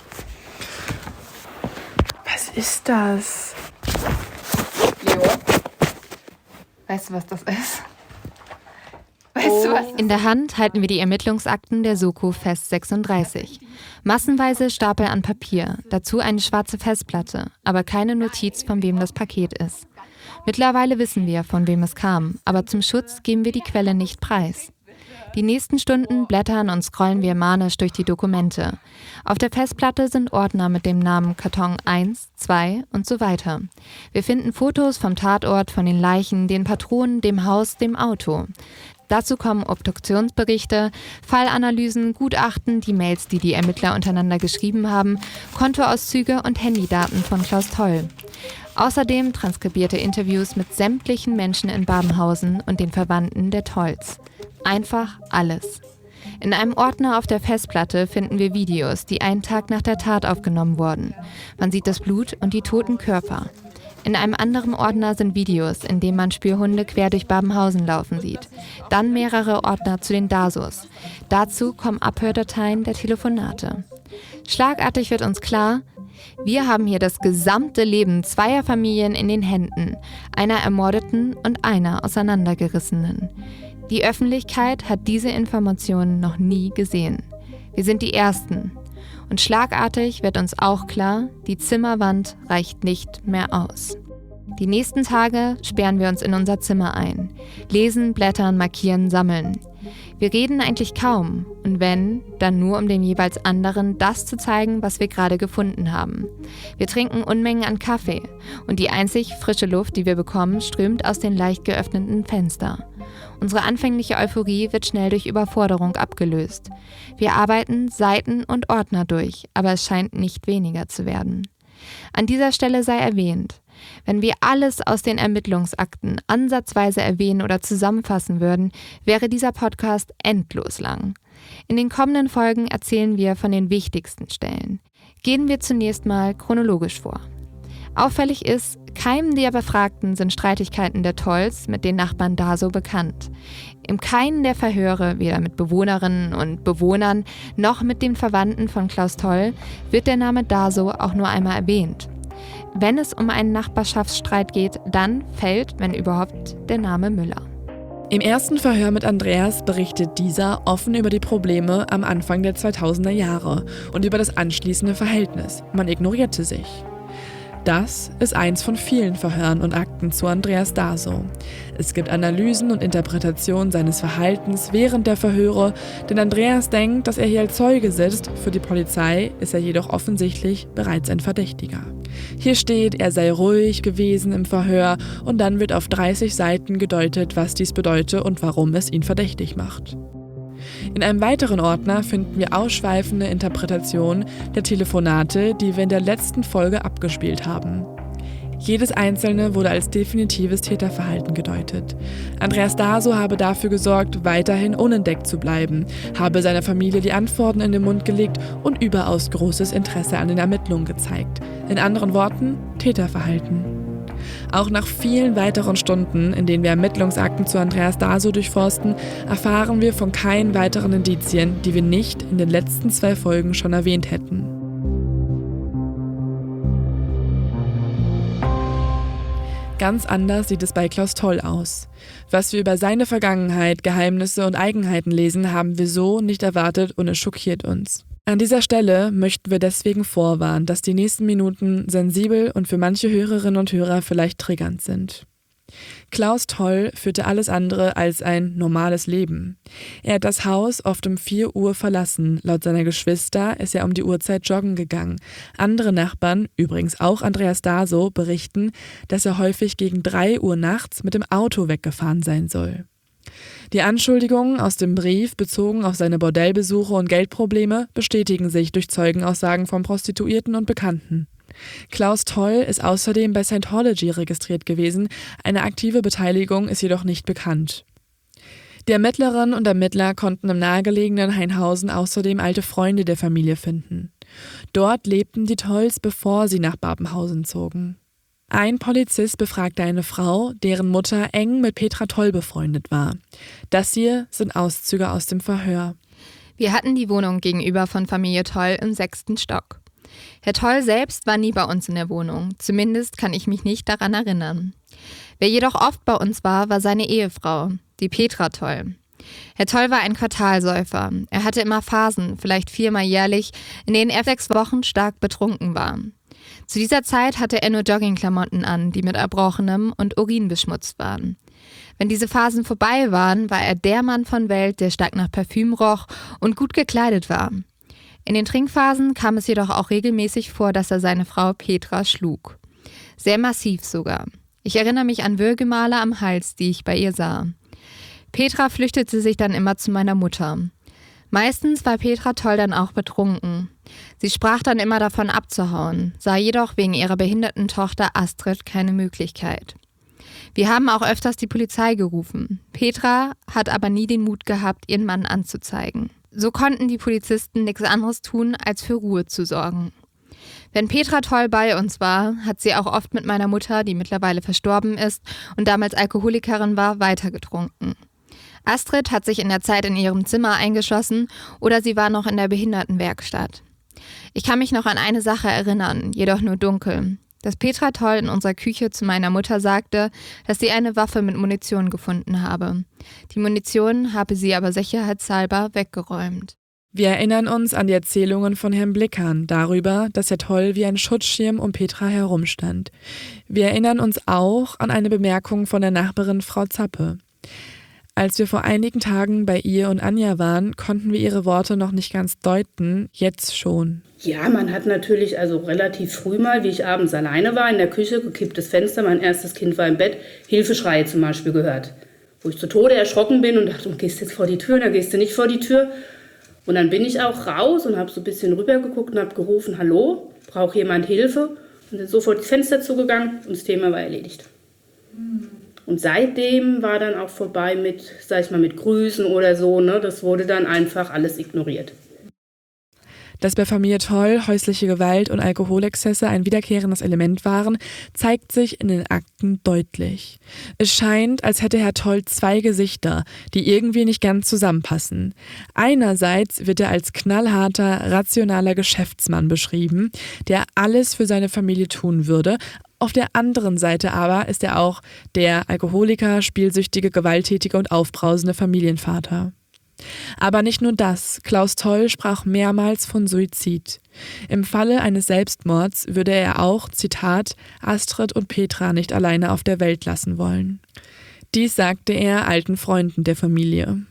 Was ist das? Leo, weißt du, was das ist? Weißt oh. du was? In der Hand halten wir die Ermittlungsakten der Soko Fest sechsunddreißig. Massenweise Stapel an Papier, dazu eine schwarze Festplatte, aber keine Notiz, von wem das Paket ist. Mittlerweile wissen wir, von wem es kam, aber zum Schutz geben wir die Quelle nicht preis. Die nächsten Stunden blättern und scrollen wir manisch durch die Dokumente. Auf der Festplatte sind Ordner mit dem Namen Karton eins, zwei und so weiter. Wir finden Fotos vom Tatort, von den Leichen, den Patronen, dem Haus, dem Auto. Dazu kommen Obduktionsberichte, Fallanalysen, Gutachten, die Mails, die die Ermittler untereinander geschrieben haben, Kontoauszüge und Handydaten von Klaus Toll. Außerdem transkribierte Interviews mit sämtlichen Menschen in Babenhausen und den Verwandten der Tolls. Einfach alles. In einem Ordner auf der Festplatte finden wir Videos, die einen Tag nach der Tat aufgenommen wurden. Man sieht das Blut und die toten Körper. In einem anderen Ordner sind Videos, in denen man Spürhunde quer durch Babenhausen laufen sieht. Dann mehrere Ordner zu den Dasos. Dazu kommen Abhördateien der Telefonate. Schlagartig wird uns klar, wir haben hier das gesamte Leben zweier Familien in den Händen, einer Ermordeten und einer Auseinandergerissenen. Die Öffentlichkeit hat diese Informationen noch nie gesehen. Wir sind die Ersten. Und schlagartig wird uns auch klar, die Zimmerwand reicht nicht mehr aus. Die nächsten Tage sperren wir uns in unser Zimmer ein. Lesen, blättern, markieren, sammeln. Wir reden eigentlich kaum. Und wenn, dann nur um dem jeweils anderen das zu zeigen, was wir gerade gefunden haben. Wir trinken Unmengen an Kaffee. Und die einzig frische Luft, die wir bekommen, strömt aus den leicht geöffneten Fenstern. Unsere anfängliche Euphorie wird schnell durch Überforderung abgelöst. Wir arbeiten Seiten und Ordner durch, aber es scheint nicht weniger zu werden. An dieser Stelle sei erwähnt, wenn wir alles aus den Ermittlungsakten ansatzweise erwähnen oder zusammenfassen würden, wäre dieser Podcast endlos lang. In den kommenden Folgen erzählen wir von den wichtigsten Stellen. Gehen wir zunächst mal chronologisch vor. Auffällig ist, keinem der Befragten sind Streitigkeiten der Tolls mit den Nachbarn Daso bekannt. Im keinen der Verhöre, weder mit Bewohnerinnen und Bewohnern noch mit den Verwandten von Klaus Toll, wird der Name Daso auch nur einmal erwähnt. Wenn es um einen Nachbarschaftsstreit geht, dann fällt, wenn überhaupt, der Name Müller. Im ersten Verhör mit Andreas berichtet dieser offen über die Probleme am Anfang der zweitausender Jahre und über das anschließende Verhältnis. Man ignorierte sich. Das ist eins von vielen Verhören und Akten zu Andreas Daso. Es gibt Analysen und Interpretationen seines Verhaltens während der Verhöre, denn Andreas denkt, dass er hier als Zeuge sitzt. Für die Polizei ist er jedoch offensichtlich bereits ein Verdächtiger. Hier steht, er sei ruhig gewesen im Verhör und dann wird auf dreißig Seiten gedeutet, was dies bedeutet und warum es ihn verdächtig macht. In einem weiteren Ordner finden wir ausschweifende Interpretationen der Telefonate, die wir in der letzten Folge abgespielt haben. Jedes einzelne wurde als definitives Täterverhalten gedeutet. Andreas Daso habe dafür gesorgt, weiterhin unentdeckt zu bleiben, habe seiner Familie die Antworten in den Mund gelegt und überaus großes Interesse an den Ermittlungen gezeigt. In anderen Worten, Täterverhalten. Auch nach vielen weiteren Stunden, in denen wir Ermittlungsakten zu Andreas Daso durchforsten, erfahren wir von keinen weiteren Indizien, die wir nicht in den letzten zwei Folgen schon erwähnt hätten. Ganz anders sieht es bei Klaus Toll aus. Was wir über seine Vergangenheit, Geheimnisse und Eigenheiten lesen, haben wir so nicht erwartet und es schockiert uns. An dieser Stelle möchten wir deswegen vorwarnen, dass die nächsten Minuten sensibel und für manche Hörerinnen und Hörer vielleicht triggernd sind. Klaus Toll führte alles andere als ein normales Leben. Er hat das Haus oft um vier Uhr verlassen. Laut seiner Geschwister ist er um die Uhrzeit joggen gegangen. Andere Nachbarn, übrigens auch Andreas Daso, berichten, dass er häufig gegen drei Uhr nachts mit dem Auto weggefahren sein soll. Die Anschuldigungen aus dem Brief bezogen auf seine Bordellbesuche und Geldprobleme bestätigen sich durch Zeugenaussagen von Prostituierten und Bekannten. Klaus Toll ist außerdem bei Scientology registriert gewesen, eine aktive Beteiligung ist jedoch nicht bekannt. Die Ermittlerinnen und Ermittler konnten im nahegelegenen Hainhausen außerdem alte Freunde der Familie finden. Dort lebten die Tolls, bevor sie nach Babenhausen zogen. Ein Polizist befragte eine Frau, deren Mutter eng mit Petra Toll befreundet war. Das hier sind Auszüge aus dem Verhör. Wir hatten die Wohnung gegenüber von Familie Toll im sechsten Stock. Herr Toll selbst war nie bei uns in der Wohnung, zumindest kann ich mich nicht daran erinnern. Wer jedoch oft bei uns war, war seine Ehefrau, die Petra Toll. Herr Toll war ein Quartalsäufer. Er hatte immer Phasen, vielleicht viermal jährlich, in denen er sechs Wochen stark betrunken war. Zu dieser Zeit hatte er nur Joggingklamotten an, die mit Erbrochenem und Urin beschmutzt waren. Wenn diese Phasen vorbei waren, war er der Mann von Welt, der stark nach Parfüm roch und gut gekleidet war. In den Trinkphasen kam es jedoch auch regelmäßig vor, dass er seine Frau Petra schlug. Sehr massiv sogar. Ich erinnere mich an Würgemale am Hals, die ich bei ihr sah. Petra flüchtete sich dann immer zu meiner Mutter. Meistens war Petra Toll dann auch betrunken. Sie sprach dann immer davon abzuhauen, sah jedoch wegen ihrer behinderten Tochter Astrid keine Möglichkeit. Wir haben auch öfters die Polizei gerufen. Petra hat aber nie den Mut gehabt, ihren Mann anzuzeigen. So konnten die Polizisten nichts anderes tun, als für Ruhe zu sorgen. Wenn Petra Toll bei uns war, hat sie auch oft mit meiner Mutter, die mittlerweile verstorben ist und damals Alkoholikerin war, weitergetrunken. Astrid hat sich in der Zeit in ihrem Zimmer eingeschlossen oder sie war noch in der Behindertenwerkstatt. Ich kann mich noch an eine Sache erinnern, jedoch nur dunkel, dass Petra Toll in unserer Küche zu meiner Mutter sagte, dass sie eine Waffe mit Munition gefunden habe. Die Munition habe sie aber sicherheitshalber weggeräumt. Wir erinnern uns an die Erzählungen von Herrn Blickern darüber, dass Herr Toll wie ein Schutzschirm um Petra herumstand. Wir erinnern uns auch an eine Bemerkung von der Nachbarin Frau Zappe. Als wir vor einigen Tagen bei ihr und Anja waren, konnten wir ihre Worte noch nicht ganz deuten, jetzt schon. Ja, man hat natürlich also relativ früh mal, wie ich abends alleine war, in der Küche, gekipptes Fenster, mein erstes Kind war im Bett, Hilfeschreie zum Beispiel gehört. Wo ich zu Tode erschrocken bin und dachte, du gehst jetzt vor die Tür, dann gehst du nicht vor die Tür. Und dann bin ich auch raus und habe so ein bisschen rübergeguckt und habe gerufen, hallo, braucht jemand Hilfe? Und dann sofort das Fenster zugegangen und das Thema war erledigt. Mhm. Und seitdem war dann auch vorbei mit, sag ich mal, mit Grüßen oder so, ne? Das wurde dann einfach alles ignoriert. Dass bei Familie Toll häusliche Gewalt und Alkoholexzesse ein wiederkehrendes Element waren, zeigt sich in den Akten deutlich. Es scheint, als hätte Herr Toll zwei Gesichter, die irgendwie nicht ganz zusammenpassen. Einerseits wird er als knallharter, rationaler Geschäftsmann beschrieben, der alles für seine Familie tun würde. Auf der anderen Seite aber ist er auch der Alkoholiker, spielsüchtige, gewalttätige und aufbrausende Familienvater. Aber nicht nur das, Klaus Toll sprach mehrmals von Suizid. Im Falle eines Selbstmords würde er auch, Zitat, Astrid und Petra nicht alleine auf der Welt lassen wollen. Dies sagte er alten Freunden der Familie.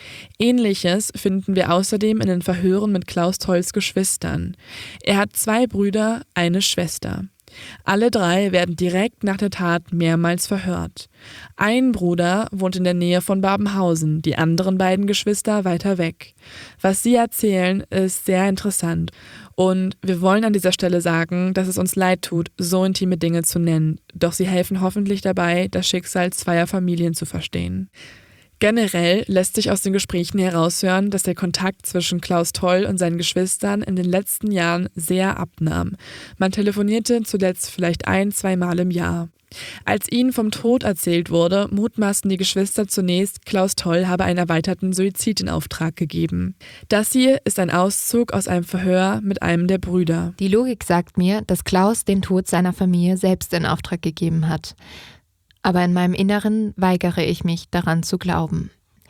Ähnliches finden wir außerdem in den Verhören mit Klaus Tolls Geschwistern. Er hat zwei Brüder, eine Schwester. Alle drei werden direkt nach der Tat mehrmals verhört. Ein Bruder wohnt in der Nähe von Babenhausen, die anderen beiden Geschwister weiter weg. Was sie erzählen, ist sehr interessant. Und wir wollen an dieser Stelle sagen, dass es uns leid tut, so intime Dinge zu nennen. Doch sie helfen hoffentlich dabei, das Schicksal zweier Familien zu verstehen. Generell lässt sich aus den Gesprächen heraushören, dass der Kontakt zwischen Klaus Toll und seinen Geschwistern in den letzten Jahren sehr abnahm. Man telefonierte zuletzt vielleicht ein-, zweimal im Jahr. Als ihnen vom Tod erzählt wurde, mutmaßten die Geschwister zunächst, Klaus Toll habe einen erweiterten Suizid in Auftrag gegeben. Das hier ist ein Auszug aus einem Verhör mit einem der Brüder. Die Logik sagt mir, dass Klaus den Tod seiner Familie selbst in Auftrag gegeben hat. Aber in meinem Inneren weigere ich mich, daran zu glauben.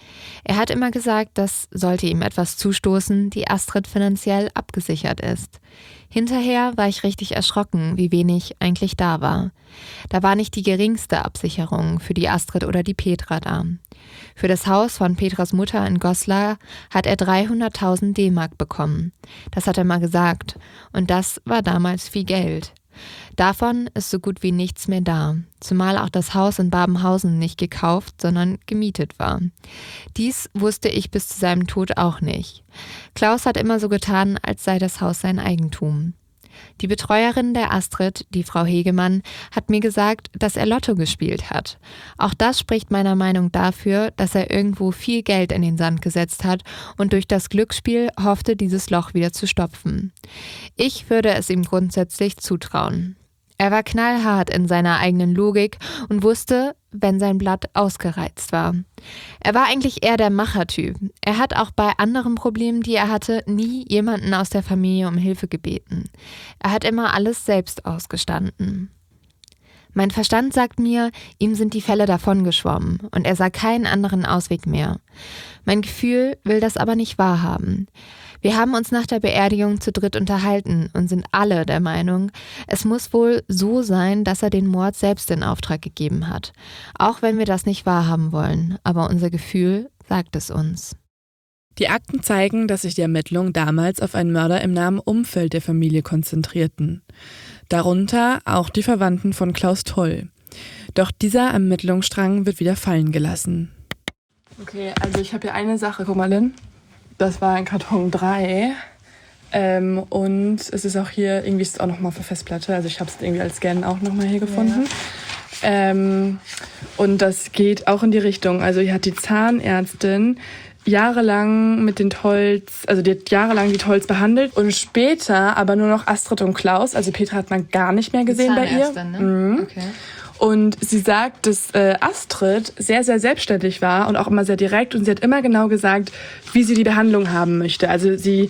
Er hat immer gesagt, dass, sollte ihm etwas zustoßen, die Astrid finanziell abgesichert ist. Hinterher war ich richtig erschrocken, wie wenig eigentlich da war. Da war nicht die geringste Absicherung für die Astrid oder die Petra da. Für das Haus von Petras Mutter in Goslar hat er dreihunderttausend D-Mark bekommen. Das hat er mal gesagt. Und das war damals viel Geld. Davon ist so gut wie nichts mehr da, zumal auch das Haus in Babenhausen nicht gekauft, sondern gemietet war. Dies wusste ich bis zu seinem Tod auch nicht. Klaus hat immer so getan, als sei das Haus sein Eigentum. Die Betreuerin der Astrid, die Frau Hegemann, hat mir gesagt, dass er Lotto gespielt hat. Auch das spricht meiner Meinung dafür, dass er irgendwo viel Geld in den Sand gesetzt hat und durch das Glücksspiel hoffte, dieses Loch wieder zu stopfen. Ich würde es ihm grundsätzlich zutrauen. Er war knallhart in seiner eigenen Logik und wusste, wenn sein Blatt ausgereizt war. Er war eigentlich eher der Machertyp. Er hat auch bei anderen Problemen, die er hatte, nie jemanden aus der Familie um Hilfe gebeten. Er hat immer alles selbst ausgestanden. Mein Verstand sagt mir, ihm sind die Fälle davongeschwommen und er sah keinen anderen Ausweg mehr. Mein Gefühl will das aber nicht wahrhaben. Wir haben uns nach der Beerdigung zu dritt unterhalten und sind alle der Meinung, es muss wohl so sein, dass er den Mord selbst in Auftrag gegeben hat. Auch wenn wir das nicht wahrhaben wollen, aber unser Gefühl sagt es uns. Die Akten zeigen, dass sich die Ermittlungen damals auf einen Mörder im nahen Umfeld der Familie konzentrierten. Darunter auch die Verwandten von Klaus Toll. Doch dieser Ermittlungsstrang wird wieder fallen gelassen. Okay, also ich habe hier eine Sache, guck mal, Lynn. Das war in Karton drei. Ähm, und es ist auch hier, irgendwie ist es auch nochmal für Festplatte. Also ich habe es irgendwie als Scan auch nochmal hier gefunden. Ja. Ähm, und das geht auch in die Richtung. Also hier hat die Zahnärztin jahrelang mit den Tolls, also die hat jahrelang die Tolls behandelt und später aber nur noch Astrid und Klaus. Also Petra hat man gar nicht mehr gesehen bei ihr. Ne? Mhm. Okay. Und sie sagt, dass äh, Astrid sehr, sehr selbstständig war und auch immer sehr direkt. Und sie hat immer genau gesagt, wie sie die Behandlung haben möchte. Also sie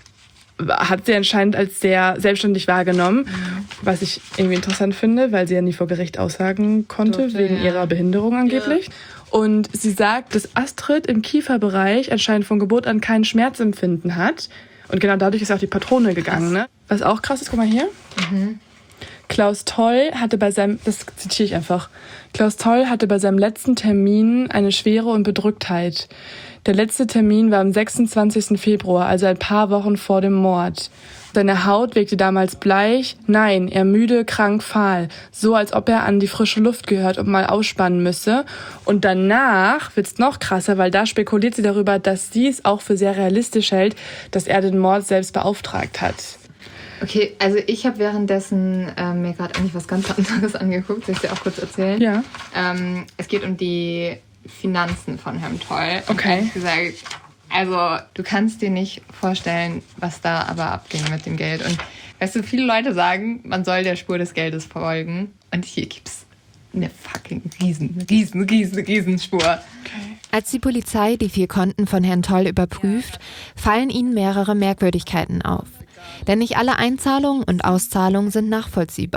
hat sie anscheinend als sehr selbstständig wahrgenommen, mhm. was ich irgendwie interessant finde, weil sie ja nie vor Gericht aussagen konnte, Durfte, wegen ja. ihrer Behinderung angeblich. Ja. Und sie sagt, dass Astrid im Kieferbereich anscheinend von Geburt an kein Schmerzempfinden hat. Und genau dadurch ist auch die Patrone gegangen. Ne? Was auch krass ist, guck mal hier. Mhm. Klaus Toll hatte bei seinem, das zitiere ich einfach, Klaus Toll hatte bei seinem letzten Termin eine Schwere und Bedrücktheit. Der letzte Termin war am sechsundzwanzigsten Februar, also ein paar Wochen vor dem Mord. Seine Haut wirkte damals bleich, nein, er müde, krank, fahl, so als ob er an die frische Luft gehört und mal ausspannen müsse. Und danach wird's noch krasser, weil da spekuliert sie darüber, dass sie es auch für sehr realistisch hält, dass er den Mord selbst beauftragt hat. Okay, also ich habe währenddessen ähm, mir gerade eigentlich was ganz anderes angeguckt. Soll ich dir auch kurz erzählen? Ja. Ähm, es geht um die Finanzen von Herrn Toll. Okay. Und gesagt, also du kannst dir nicht vorstellen, was da aber abging mit dem Geld. Und weißt du, viele Leute sagen, man soll der Spur des Geldes folgen. Und hier gibt's eine fucking riesen, riesen, riesen, riesen Spur. Okay. Als die Polizei die vier Konten von Herrn Toll überprüft, fallen ihnen mehrere Merkwürdigkeiten auf. Denn nicht alle Einzahlungen und Auszahlungen sind nachvollziehbar.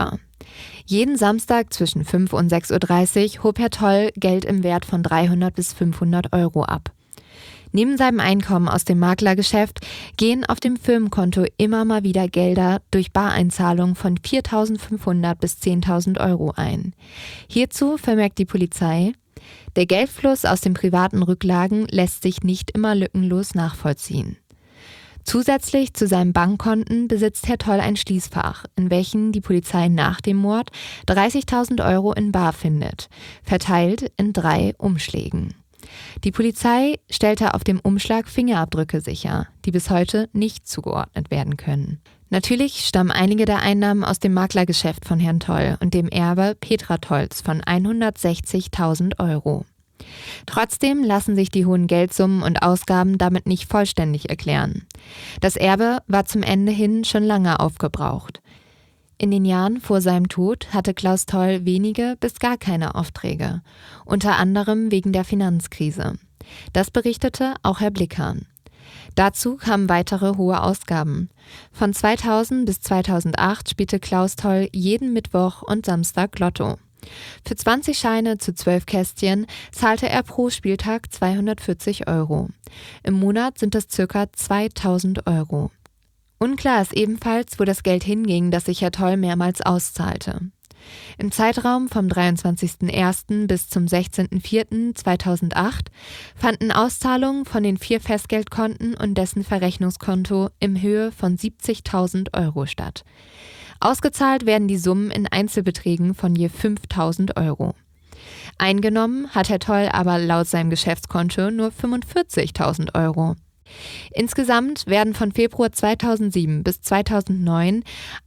Jeden Samstag zwischen fünf und sechs Uhr dreißig hob Herr Toll Geld im Wert von dreihundert bis fünfhundert Euro ab. Neben seinem Einkommen aus dem Maklergeschäft gehen auf dem Firmenkonto immer mal wieder Gelder durch Bareinzahlungen von viertausendfünfhundert bis zehntausend Euro ein. Hierzu vermerkt die Polizei: Der Geldfluss aus den privaten Rücklagen lässt sich nicht immer lückenlos nachvollziehen. Zusätzlich zu seinen Bankkonten besitzt Herr Toll ein Schließfach, in welchem die Polizei nach dem Mord dreißigtausend Euro in bar findet, verteilt in drei Umschlägen. Die Polizei stellte auf dem Umschlag Fingerabdrücke sicher, die bis heute nicht zugeordnet werden können. Natürlich stammen einige der Einnahmen aus dem Maklergeschäft von Herrn Toll und dem Erbe Petra Tolls von hundertsechzigtausend Euro. Trotzdem lassen sich die hohen Geldsummen und Ausgaben damit nicht vollständig erklären. Das Erbe war zum Ende hin schon lange aufgebraucht. In den Jahren vor seinem Tod hatte Klaus Toll wenige bis gar keine Aufträge, unter anderem wegen der Finanzkrise. Das berichtete auch Herr Blickern. Dazu kamen weitere hohe Ausgaben. Von zweitausend bis zweitausendacht spielte Klaus Toll jeden Mittwoch und Samstag Lotto. Für zwanzig Scheine zu zwölf Kästchen zahlte er pro Spieltag zweihundertvierzig Euro. Im Monat sind das ca. zweitausend Euro. Unklar ist ebenfalls, wo das Geld hinging, das sich Herr Toll mehrmals auszahlte. Im Zeitraum vom dreiundzwanzigsten ersten bis zum sechzehnten vierten zweitausendacht fanden Auszahlungen von den vier Festgeldkonten und dessen Verrechnungskonto in Höhe von siebzigtausend Euro statt. Ausgezahlt werden die Summen in Einzelbeträgen von je fünftausend Euro. Eingenommen hat Herr Toll aber laut seinem Geschäftskonto nur fünfundvierzigtausend Euro. Insgesamt werden von Februar zweitausendsieben bis zweitausendneun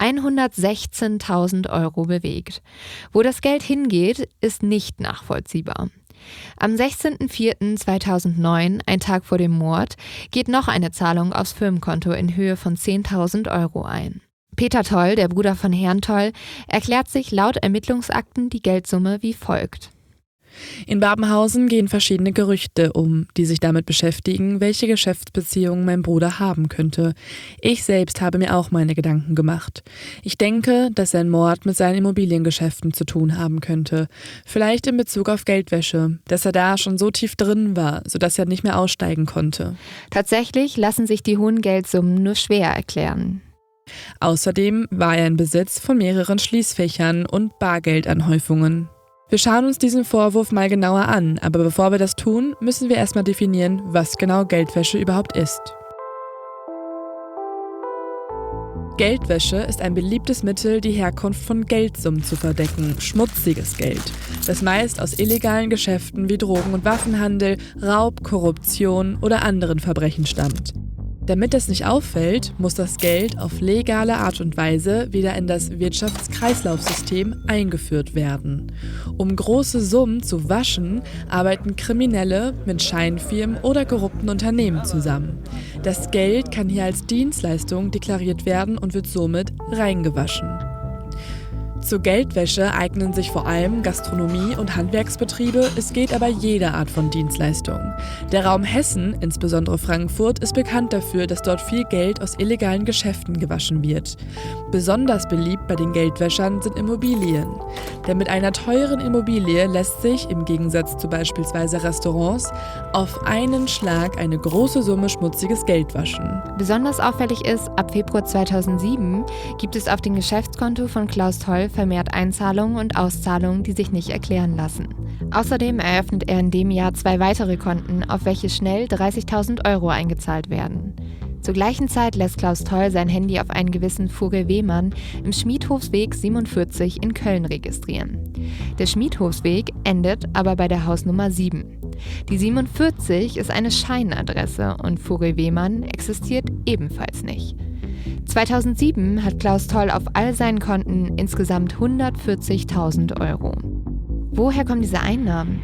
hundertsechzehntausend Euro bewegt. Wo das Geld hingeht, ist nicht nachvollziehbar. Am sechzehnten vierten zweitausendneun, ein Tag vor dem Mord, geht noch eine Zahlung aufs Firmenkonto in Höhe von zehntausend Euro ein. Peter Toll, der Bruder von Herrn Toll, erklärt sich laut Ermittlungsakten die Geldsumme wie folgt. In Babenhausen gehen verschiedene Gerüchte um, die sich damit beschäftigen, welche Geschäftsbeziehungen mein Bruder haben könnte. Ich selbst habe mir auch meine Gedanken gemacht. Ich denke, dass sein Mord mit seinen Immobiliengeschäften zu tun haben könnte. Vielleicht in Bezug auf Geldwäsche, dass er da schon so tief drin war, sodass er nicht mehr aussteigen konnte. Tatsächlich lassen sich die hohen Geldsummen nur schwer erklären. Außerdem war er in Besitz von mehreren Schließfächern und Bargeldanhäufungen. Wir schauen uns diesen Vorwurf mal genauer an, aber bevor wir das tun, müssen wir erstmal definieren, was genau Geldwäsche überhaupt ist. Geldwäsche ist ein beliebtes Mittel, die Herkunft von Geldsummen zu verdecken, schmutziges Geld, das meist aus illegalen Geschäften wie Drogen- und Waffenhandel, Raub, Korruption oder anderen Verbrechen stammt. Damit das nicht auffällt, muss das Geld auf legale Art und Weise wieder in das Wirtschaftskreislaufsystem eingeführt werden. Um große Summen zu waschen, arbeiten Kriminelle mit Scheinfirmen oder korrupten Unternehmen zusammen. Das Geld kann hier als Dienstleistung deklariert werden und wird somit reingewaschen. Zur Geldwäsche eignen sich vor allem Gastronomie- und Handwerksbetriebe, es geht aber jede Art von Dienstleistung. Der Raum Hessen, insbesondere Frankfurt, ist bekannt dafür, dass dort viel Geld aus illegalen Geschäften gewaschen wird. Besonders beliebt bei den Geldwäschern sind Immobilien. Denn mit einer teuren Immobilie lässt sich, im Gegensatz zu beispielsweise Restaurants, auf einen Schlag eine große Summe schmutziges Geld waschen. Besonders auffällig ist, ab Februar zweitausendsieben gibt es auf dem Geschäftskonto von Klaus Toll vermehrt Einzahlungen und Auszahlungen, die sich nicht erklären lassen. Außerdem eröffnet er in dem Jahr zwei weitere Konten, auf welche schnell dreißigtausend Euro eingezahlt werden. Zur gleichen Zeit lässt Klaus Toll sein Handy auf einen gewissen Vogel Wehmann im Schmiedhofsweg siebenundvierzig in Köln registrieren. Der Schmiedhofsweg endet aber bei der Hausnummer sieben. Die siebenundvierzig ist eine Scheinadresse und Vogel Wehmann existiert ebenfalls nicht. zweitausendsieben hat Klaus Toll auf all seinen Konten insgesamt hundertvierzigtausend Euro. Woher kommen diese Einnahmen?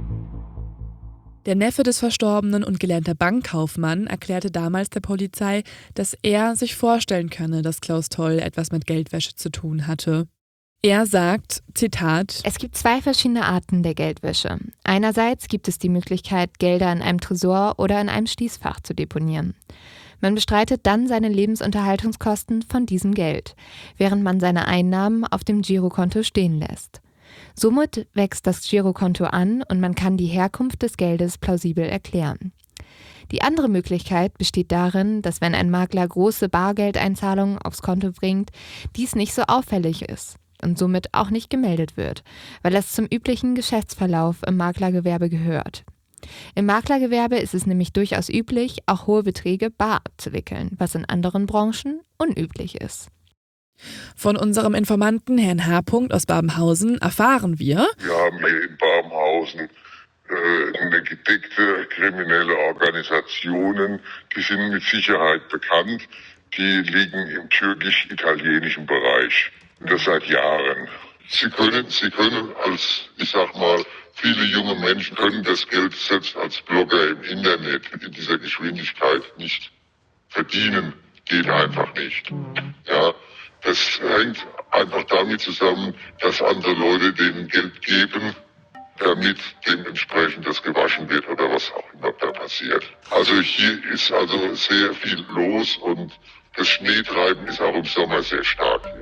Der Neffe des Verstorbenen und gelernter Bankkaufmann erklärte damals der Polizei, dass er sich vorstellen könne, dass Klaus Toll etwas mit Geldwäsche zu tun hatte. Er sagt, Zitat: Es gibt zwei verschiedene Arten der Geldwäsche. Einerseits gibt es die Möglichkeit, Gelder in einem Tresor oder in einem Schließfach zu deponieren. Man bestreitet dann seine Lebensunterhaltungskosten von diesem Geld, während man seine Einnahmen auf dem Girokonto stehen lässt. Somit wächst das Girokonto an und man kann die Herkunft des Geldes plausibel erklären. Die andere Möglichkeit besteht darin, dass wenn ein Makler große Bargeldeinzahlungen aufs Konto bringt, dies nicht so auffällig ist und somit auch nicht gemeldet wird, weil es zum üblichen Geschäftsverlauf im Maklergewerbe gehört. Im Maklergewerbe ist es nämlich durchaus üblich, auch hohe Beträge bar abzuwickeln, was in anderen Branchen unüblich ist. Von unserem Informanten Herrn H. aus Babenhausen erfahren wir: Wir haben hier in Babenhausen äh, eine gedeckte kriminelle Organisationen, die sind mit Sicherheit bekannt, die liegen im türkisch-italienischen Bereich. Und das seit Jahren. Sie können, Sie können als, ich sag mal, viele junge Menschen können das Geld selbst als Blogger im Internet in dieser Geschwindigkeit nicht verdienen. Geht einfach nicht. Ja, das hängt einfach damit zusammen, dass andere Leute denen Geld geben, damit dementsprechend das gewaschen wird oder was auch immer da passiert. Also hier ist also sehr viel los und das Schneetreiben ist auch im Sommer sehr stark hier.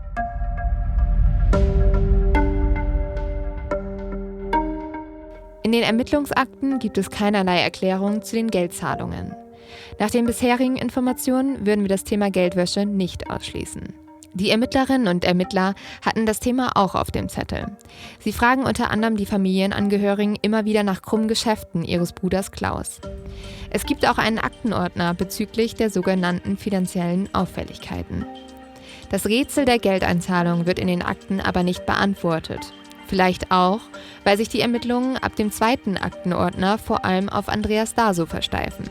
In den Ermittlungsakten gibt es keinerlei Erklärung zu den Geldzahlungen. Nach den bisherigen Informationen würden wir das Thema Geldwäsche nicht ausschließen. Die Ermittlerinnen und Ermittler hatten das Thema auch auf dem Zettel. Sie fragen unter anderem die Familienangehörigen immer wieder nach krummen Geschäften ihres Bruders Klaus. Es gibt auch einen Aktenordner bezüglich der sogenannten finanziellen Auffälligkeiten. Das Rätsel der Geldeinzahlung wird in den Akten aber nicht beantwortet. Vielleicht auch, weil sich die Ermittlungen ab dem zweiten Aktenordner vor allem auf Andreas Daso versteifen.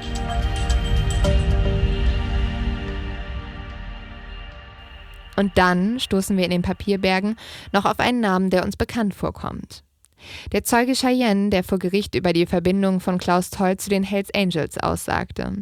Und dann stoßen wir in den Papierbergen noch auf einen Namen, der uns bekannt vorkommt. Der Zeuge Cheyenne, der vor Gericht über die Verbindung von Klaus Toll zu den Hells Angels aussagte.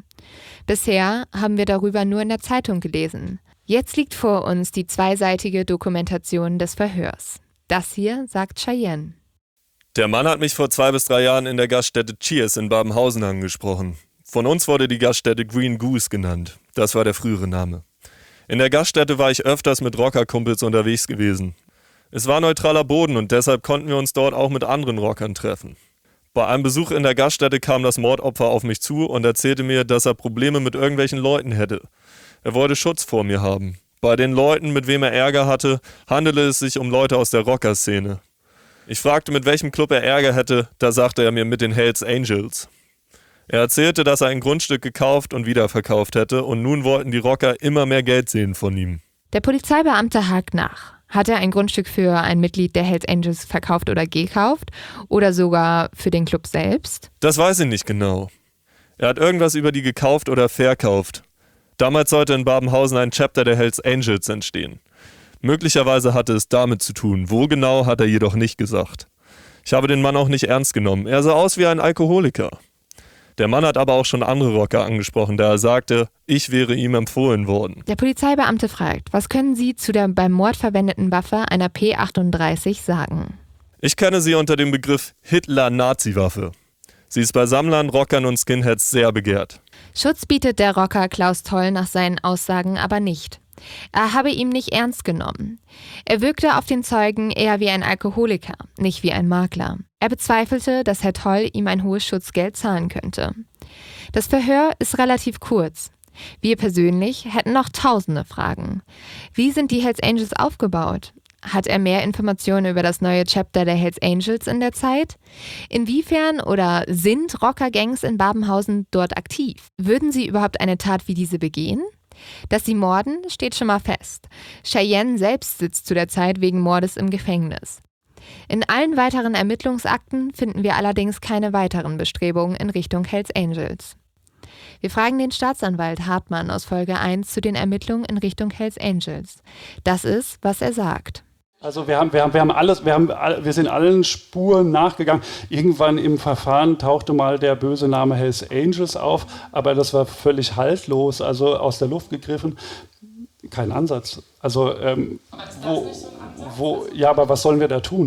Bisher haben wir darüber nur in der Zeitung gelesen. Jetzt liegt vor uns die zweiseitige Dokumentation des Verhörs. Das hier sagt Cheyenne. Der Mann hat mich vor zwei bis drei Jahren in der Gaststätte Cheers in Babenhausen angesprochen. Von uns wurde die Gaststätte Green Goose genannt. Das war der frühere Name. In der Gaststätte war ich öfters mit Rockerkumpels unterwegs gewesen. Es war neutraler Boden und deshalb konnten wir uns dort auch mit anderen Rockern treffen. Bei einem Besuch in der Gaststätte kam das Mordopfer auf mich zu und erzählte mir, dass er Probleme mit irgendwelchen Leuten hätte. Er wollte Schutz vor mir haben. Bei den Leuten, mit wem er Ärger hatte, handelte es sich um Leute aus der Rockerszene. Ich fragte, mit welchem Club er Ärger hätte, da sagte er mir mit den Hells Angels. Er erzählte, dass er ein Grundstück gekauft und wiederverkauft hätte und nun wollten die Rocker immer mehr Geld sehen von ihm. Der Polizeibeamte hakt nach. Hat er ein Grundstück für ein Mitglied der Hells Angels verkauft oder gekauft? Oder sogar für den Club selbst? Das weiß ich nicht genau. Er hat irgendwas über die gekauft oder verkauft. Damals sollte in Babenhausen ein Chapter der Hells Angels entstehen. Möglicherweise hatte es damit zu tun, wo genau, hat er jedoch nicht gesagt. Ich habe den Mann auch nicht ernst genommen, er sah aus wie ein Alkoholiker. Der Mann hat aber auch schon andere Rocker angesprochen, da er sagte, ich wäre ihm empfohlen worden. Der Polizeibeamte fragt, was können Sie zu der beim Mord verwendeten Waffe, einer P achtunddreißig, sagen? Ich kenne sie unter dem Begriff Hitler-Nazi-Waffe. Sie ist bei Sammlern, Rockern und Skinheads sehr begehrt. Schutz bietet der Rocker Klaus Toll nach seinen Aussagen aber nicht. Er habe ihm nicht ernst genommen. Er wirkte auf den Zeugen eher wie ein Alkoholiker, nicht wie ein Makler. Er bezweifelte, dass Herr Toll ihm ein hohes Schutzgeld zahlen könnte. Das Verhör ist relativ kurz. Wir persönlich hätten noch tausende Fragen. Wie sind die Hells Angels aufgebaut? Hat er mehr Informationen über das neue Chapter der Hells Angels in der Zeit? Inwiefern oder sind Rockergangs in Babenhausen dort aktiv? Würden sie überhaupt eine Tat wie diese begehen? Dass sie morden, steht schon mal fest. Cheyenne selbst sitzt zu der Zeit wegen Mordes im Gefängnis. In allen weiteren Ermittlungsakten finden wir allerdings keine weiteren Bestrebungen in Richtung Hells Angels. Wir fragen den Staatsanwalt Hartmann aus Folge eins zu den Ermittlungen in Richtung Hells Angels. Das ist, was er sagt. Also wir haben, wir haben, wir haben alles, wir haben, wir sind allen Spuren nachgegangen. Irgendwann im Verfahren tauchte mal der böse Name Hells Angels auf, aber das war völlig haltlos, also aus der Luft gegriffen. Kein Ansatz. Also ähm, wo, wo, ja, aber was sollen wir da tun?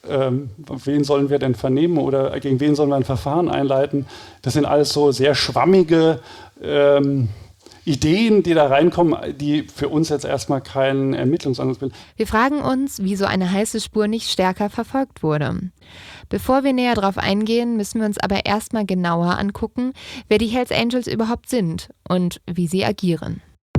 ähm, wen sollen wir denn vernehmen oder gegen wen sollen wir ein Verfahren einleiten. Das sind alles so sehr schwammige ähm, Ideen, die da reinkommen, die für uns jetzt erstmal keinen Ermittlungsansatz bilden. Wir fragen uns, wie so eine heiße Spur nicht stärker verfolgt wurde. Bevor wir näher drauf eingehen, müssen wir uns aber erstmal genauer angucken, wer die Hells Angels überhaupt sind und wie sie agieren.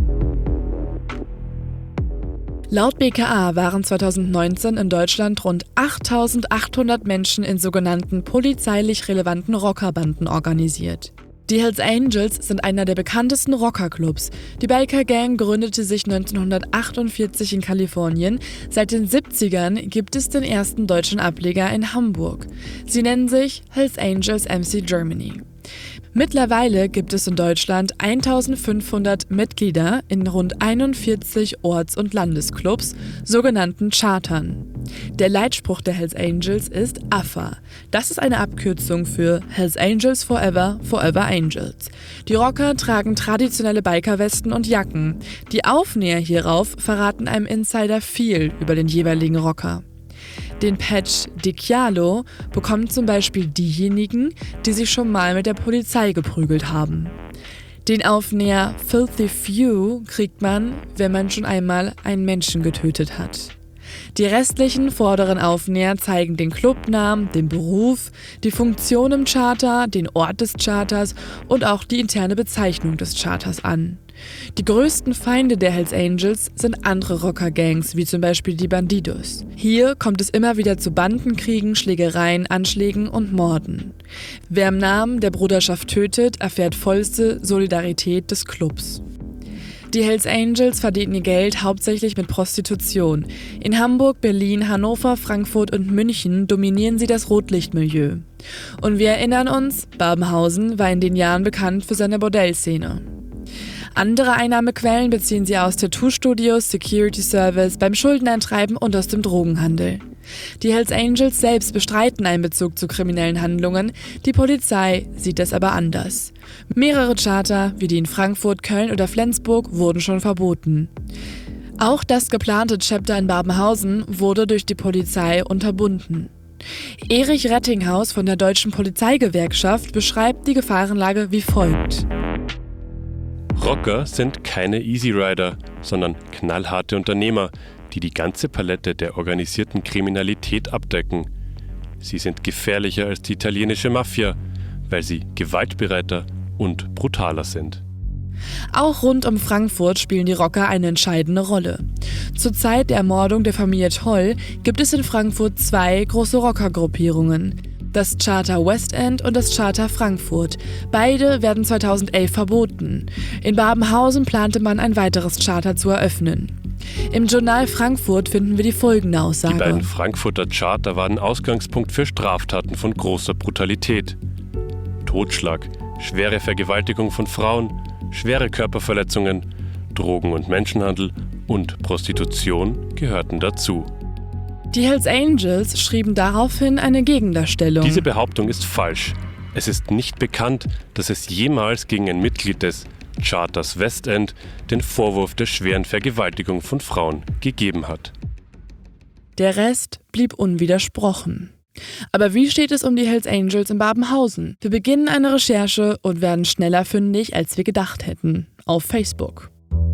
Laut B K A waren zweitausendneunzehn in Deutschland rund achttausendachthundert Menschen in sogenannten polizeilich relevanten Rockerbanden organisiert. Die Hells Angels sind einer der bekanntesten Rockerclubs. Die Biker Gang gründete sich neunzehnhundertachtundvierzig in Kalifornien. Seit den siebzigern gibt es den ersten deutschen Ableger in Hamburg. Sie nennen sich Hells Angels M C Germany. Mittlerweile gibt es in Deutschland eintausendfünfhundert Mitglieder in rund einundvierzig Orts- und Landesclubs, sogenannten Chartern. Der Leitspruch der Hells Angels ist A F A. Das ist eine Abkürzung für Hells Angels Forever, Forever Angels. Die Rocker tragen traditionelle Bikerwesten und Jacken. Die Aufnäher hierauf verraten einem Insider viel über den jeweiligen Rocker. Den Patch Dichialo bekommen zum Beispiel diejenigen, die sich schon mal mit der Polizei geprügelt haben. Den Aufnäher Filthy Few kriegt man, wenn man schon einmal einen Menschen getötet hat. Die restlichen vorderen Aufnäher zeigen den Clubnamen, den Beruf, die Funktion im Charter, den Ort des Charters und auch die interne Bezeichnung des Charters an. Die größten Feinde der Hells Angels sind andere Rockergangs, wie zum Beispiel die Bandidos. Hier kommt es immer wieder zu Bandenkriegen, Schlägereien, Anschlägen und Morden. Wer im Namen der Bruderschaft tötet, erfährt vollste Solidarität des Clubs. Die Hells Angels verdienen ihr Geld hauptsächlich mit Prostitution. In Hamburg, Berlin, Hannover, Frankfurt und München dominieren sie das Rotlichtmilieu. Und wir erinnern uns, Babenhausen war in den Jahren bekannt für seine Bordellszene. Andere Einnahmequellen beziehen sie aus Tattoo-Studios, Security Service, beim Schuldeneintreiben und aus dem Drogenhandel. Die Hells Angels selbst bestreiten einen Bezug zu kriminellen Handlungen, die Polizei sieht das aber anders. Mehrere Charter, wie die in Frankfurt, Köln oder Flensburg, wurden schon verboten. Auch das geplante Chapter in Babenhausen wurde durch die Polizei unterbunden. Erich Rettinghaus von der Deutschen Polizeigewerkschaft beschreibt die Gefahrenlage wie folgt. Rocker sind keine Easy Rider, sondern knallharte Unternehmer, die die ganze Palette der organisierten Kriminalität abdecken. Sie sind gefährlicher als die italienische Mafia, weil sie gewaltbereiter und brutaler sind. Auch rund um Frankfurt spielen die Rocker eine entscheidende Rolle. Zur Zeit der Ermordung der Familie Toll gibt es in Frankfurt zwei große Rockergruppierungen. Das Charter West End und das Charter Frankfurt. Beide werden zweitausendelf verboten. In Babenhausen plante man ein weiteres Charter zu eröffnen. Im Journal Frankfurt finden wir die folgende Aussage. Die beiden Frankfurter Charter waren Ausgangspunkt für Straftaten von großer Brutalität. Totschlag, schwere Vergewaltigung von Frauen, schwere Körperverletzungen, Drogen- und Menschenhandel und Prostitution gehörten dazu. Die Hells Angels schrieben daraufhin eine Gegendarstellung. Diese Behauptung ist falsch. Es ist nicht bekannt, dass es jemals gegen ein Mitglied des Charters West End den Vorwurf der schweren Vergewaltigung von Frauen gegeben hat. Der Rest blieb unwidersprochen. Aber wie steht es um die Hells Angels in Babenhausen? Wir beginnen eine Recherche und werden schneller fündig, als wir gedacht hätten. Auf Facebook.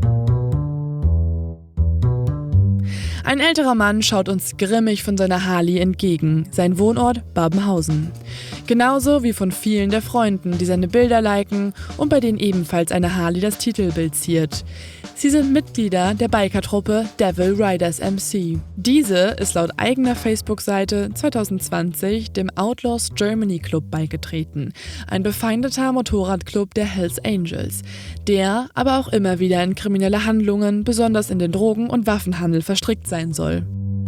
Ein älterer Mann schaut uns grimmig von seiner Harley entgegen, sein Wohnort Babenhausen. Genauso wie von vielen der Freunden, die seine Bilder liken und bei denen ebenfalls eine Harley das Titelbild ziert. Sie sind Mitglieder der Bikertruppe Devil Riders M C. Diese ist laut eigener Facebook-Seite zweitausendzwanzig dem Outlaws Germany Club beigetreten, ein befeindeter Motorradclub der Hells Angels, der aber auch immer wieder in kriminelle Handlungen, besonders in den Drogen- und Waffenhandel verstrickt sein soll.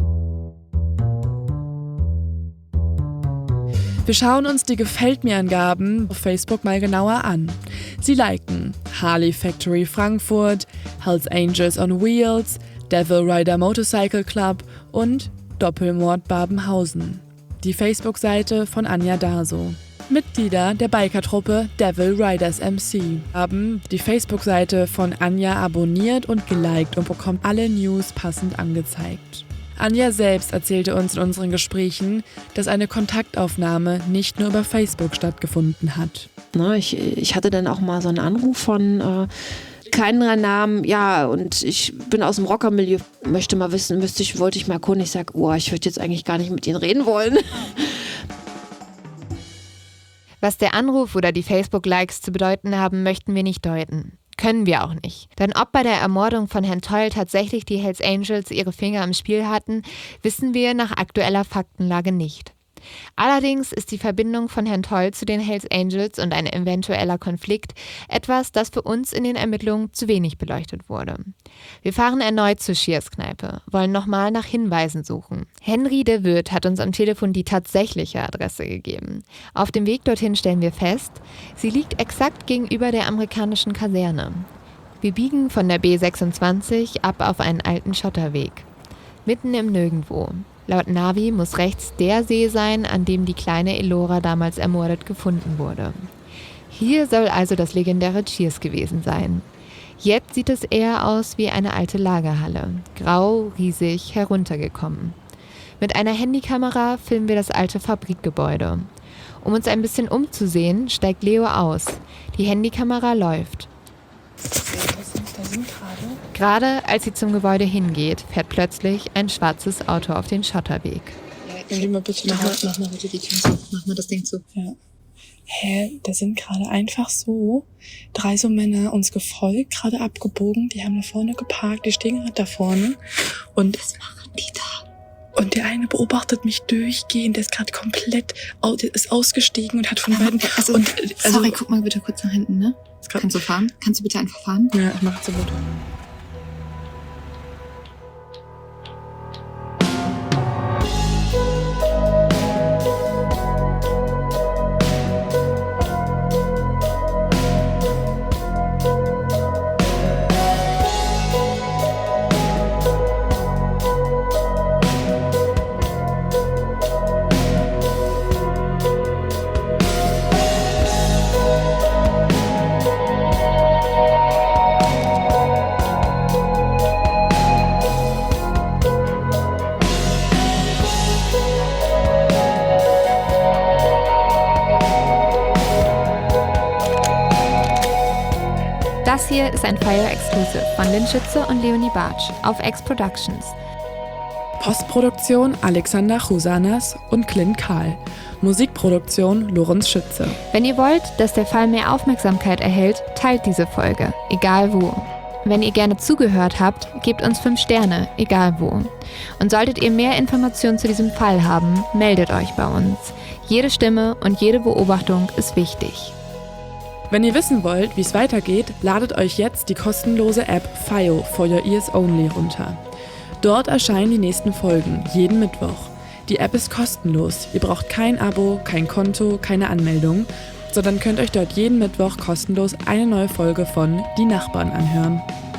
Wir schauen uns die Gefällt-mir-Angaben auf Facebook mal genauer an. Sie liken Harley Factory Frankfurt, Hells Angels on Wheels, Devil Rider Motorcycle Club und Doppelmord Babenhausen. Die Facebook-Seite von Anja Daso. Mitglieder der Bikertruppe Devil Riders M C haben die Facebook-Seite von Anja abonniert und geliked und bekommen alle News passend angezeigt. Anja selbst erzählte uns in unseren Gesprächen, dass eine Kontaktaufnahme nicht nur über Facebook stattgefunden hat. Na, ich, ich hatte dann auch mal so einen Anruf von äh, keinen Namen, ja, und ich bin aus dem Rockermilieu, möchte mal wissen, müsste ich, wollte ich mal erkunden. Ich sage, oh, ich würde jetzt eigentlich gar nicht mit Ihnen reden wollen. Was der Anruf oder die Facebook-Likes zu bedeuten haben, möchten wir nicht deuten. Können wir auch nicht. Denn ob bei der Ermordung von Herrn Toll tatsächlich die Hells Angels ihre Finger im Spiel hatten, wissen wir nach aktueller Faktenlage nicht. Allerdings ist die Verbindung von Herrn Toll zu den Hells Angels und ein eventueller Konflikt etwas, das für uns in den Ermittlungen zu wenig beleuchtet wurde. Wir fahren erneut zur Cheers-Kneipe, wollen nochmal nach Hinweisen suchen. Henry de Wirt hat uns am Telefon die tatsächliche Adresse gegeben. Auf dem Weg dorthin stellen wir fest, sie liegt exakt gegenüber der amerikanischen Kaserne. Wir biegen von der B sechsundzwanzig ab auf einen alten Schotterweg. Mitten im Nirgendwo. Laut Navi muss rechts der See sein, an dem die kleine Elora damals ermordet gefunden wurde. Hier soll also das legendäre Cheers gewesen sein. Jetzt sieht es eher aus wie eine alte Lagerhalle, grau, riesig, heruntergekommen. Mit einer Handykamera filmen wir das alte Fabrikgebäude. Um uns ein bisschen umzusehen, steigt Leo aus. Die Handykamera läuft. Da sind gerade. Gerade als sie zum Gebäude hingeht, fährt plötzlich ein schwarzes Auto auf den Schotterweg. Ja, mal bitte mach, mal, mach mal bitte die Tür zu. Mach mal das Ding zu. Ja. Hä, da sind gerade einfach so drei so Männer uns gefolgt, gerade abgebogen. Die haben da vorne geparkt, die stehen gerade da vorne. Und was machen die da? Und der eine beobachtet mich durchgehend, der ist gerade komplett ist ausgestiegen und hat von beiden... Also, und, also, sorry, guck mal bitte kurz nach hinten, ne? Kannst du fahren? Kannst du bitte einfach fahren? Ja, ich mach so gut. Das hier ist ein Fire Exclusive von Lynn Schütze und Leonie Bartsch auf X Productions. Postproduktion Alexander Chusanas und Clint Kahl. Musikproduktion Lorenz Schütze. Wenn ihr wollt, dass der Fall mehr Aufmerksamkeit erhält, teilt diese Folge, egal wo. Wenn ihr gerne zugehört habt, gebt uns fünf Sterne, egal wo. Und solltet ihr mehr Informationen zu diesem Fall haben, meldet euch bei uns. Jede Stimme und jede Beobachtung ist wichtig. Wenn ihr wissen wollt, wie es weitergeht, ladet euch jetzt die kostenlose App Fio for Your Ears Only runter. Dort erscheinen die nächsten Folgen, jeden Mittwoch. Die App ist kostenlos, ihr braucht kein Abo, kein Konto, keine Anmeldung, sondern könnt euch dort jeden Mittwoch kostenlos eine neue Folge von Die Nachbarn anhören.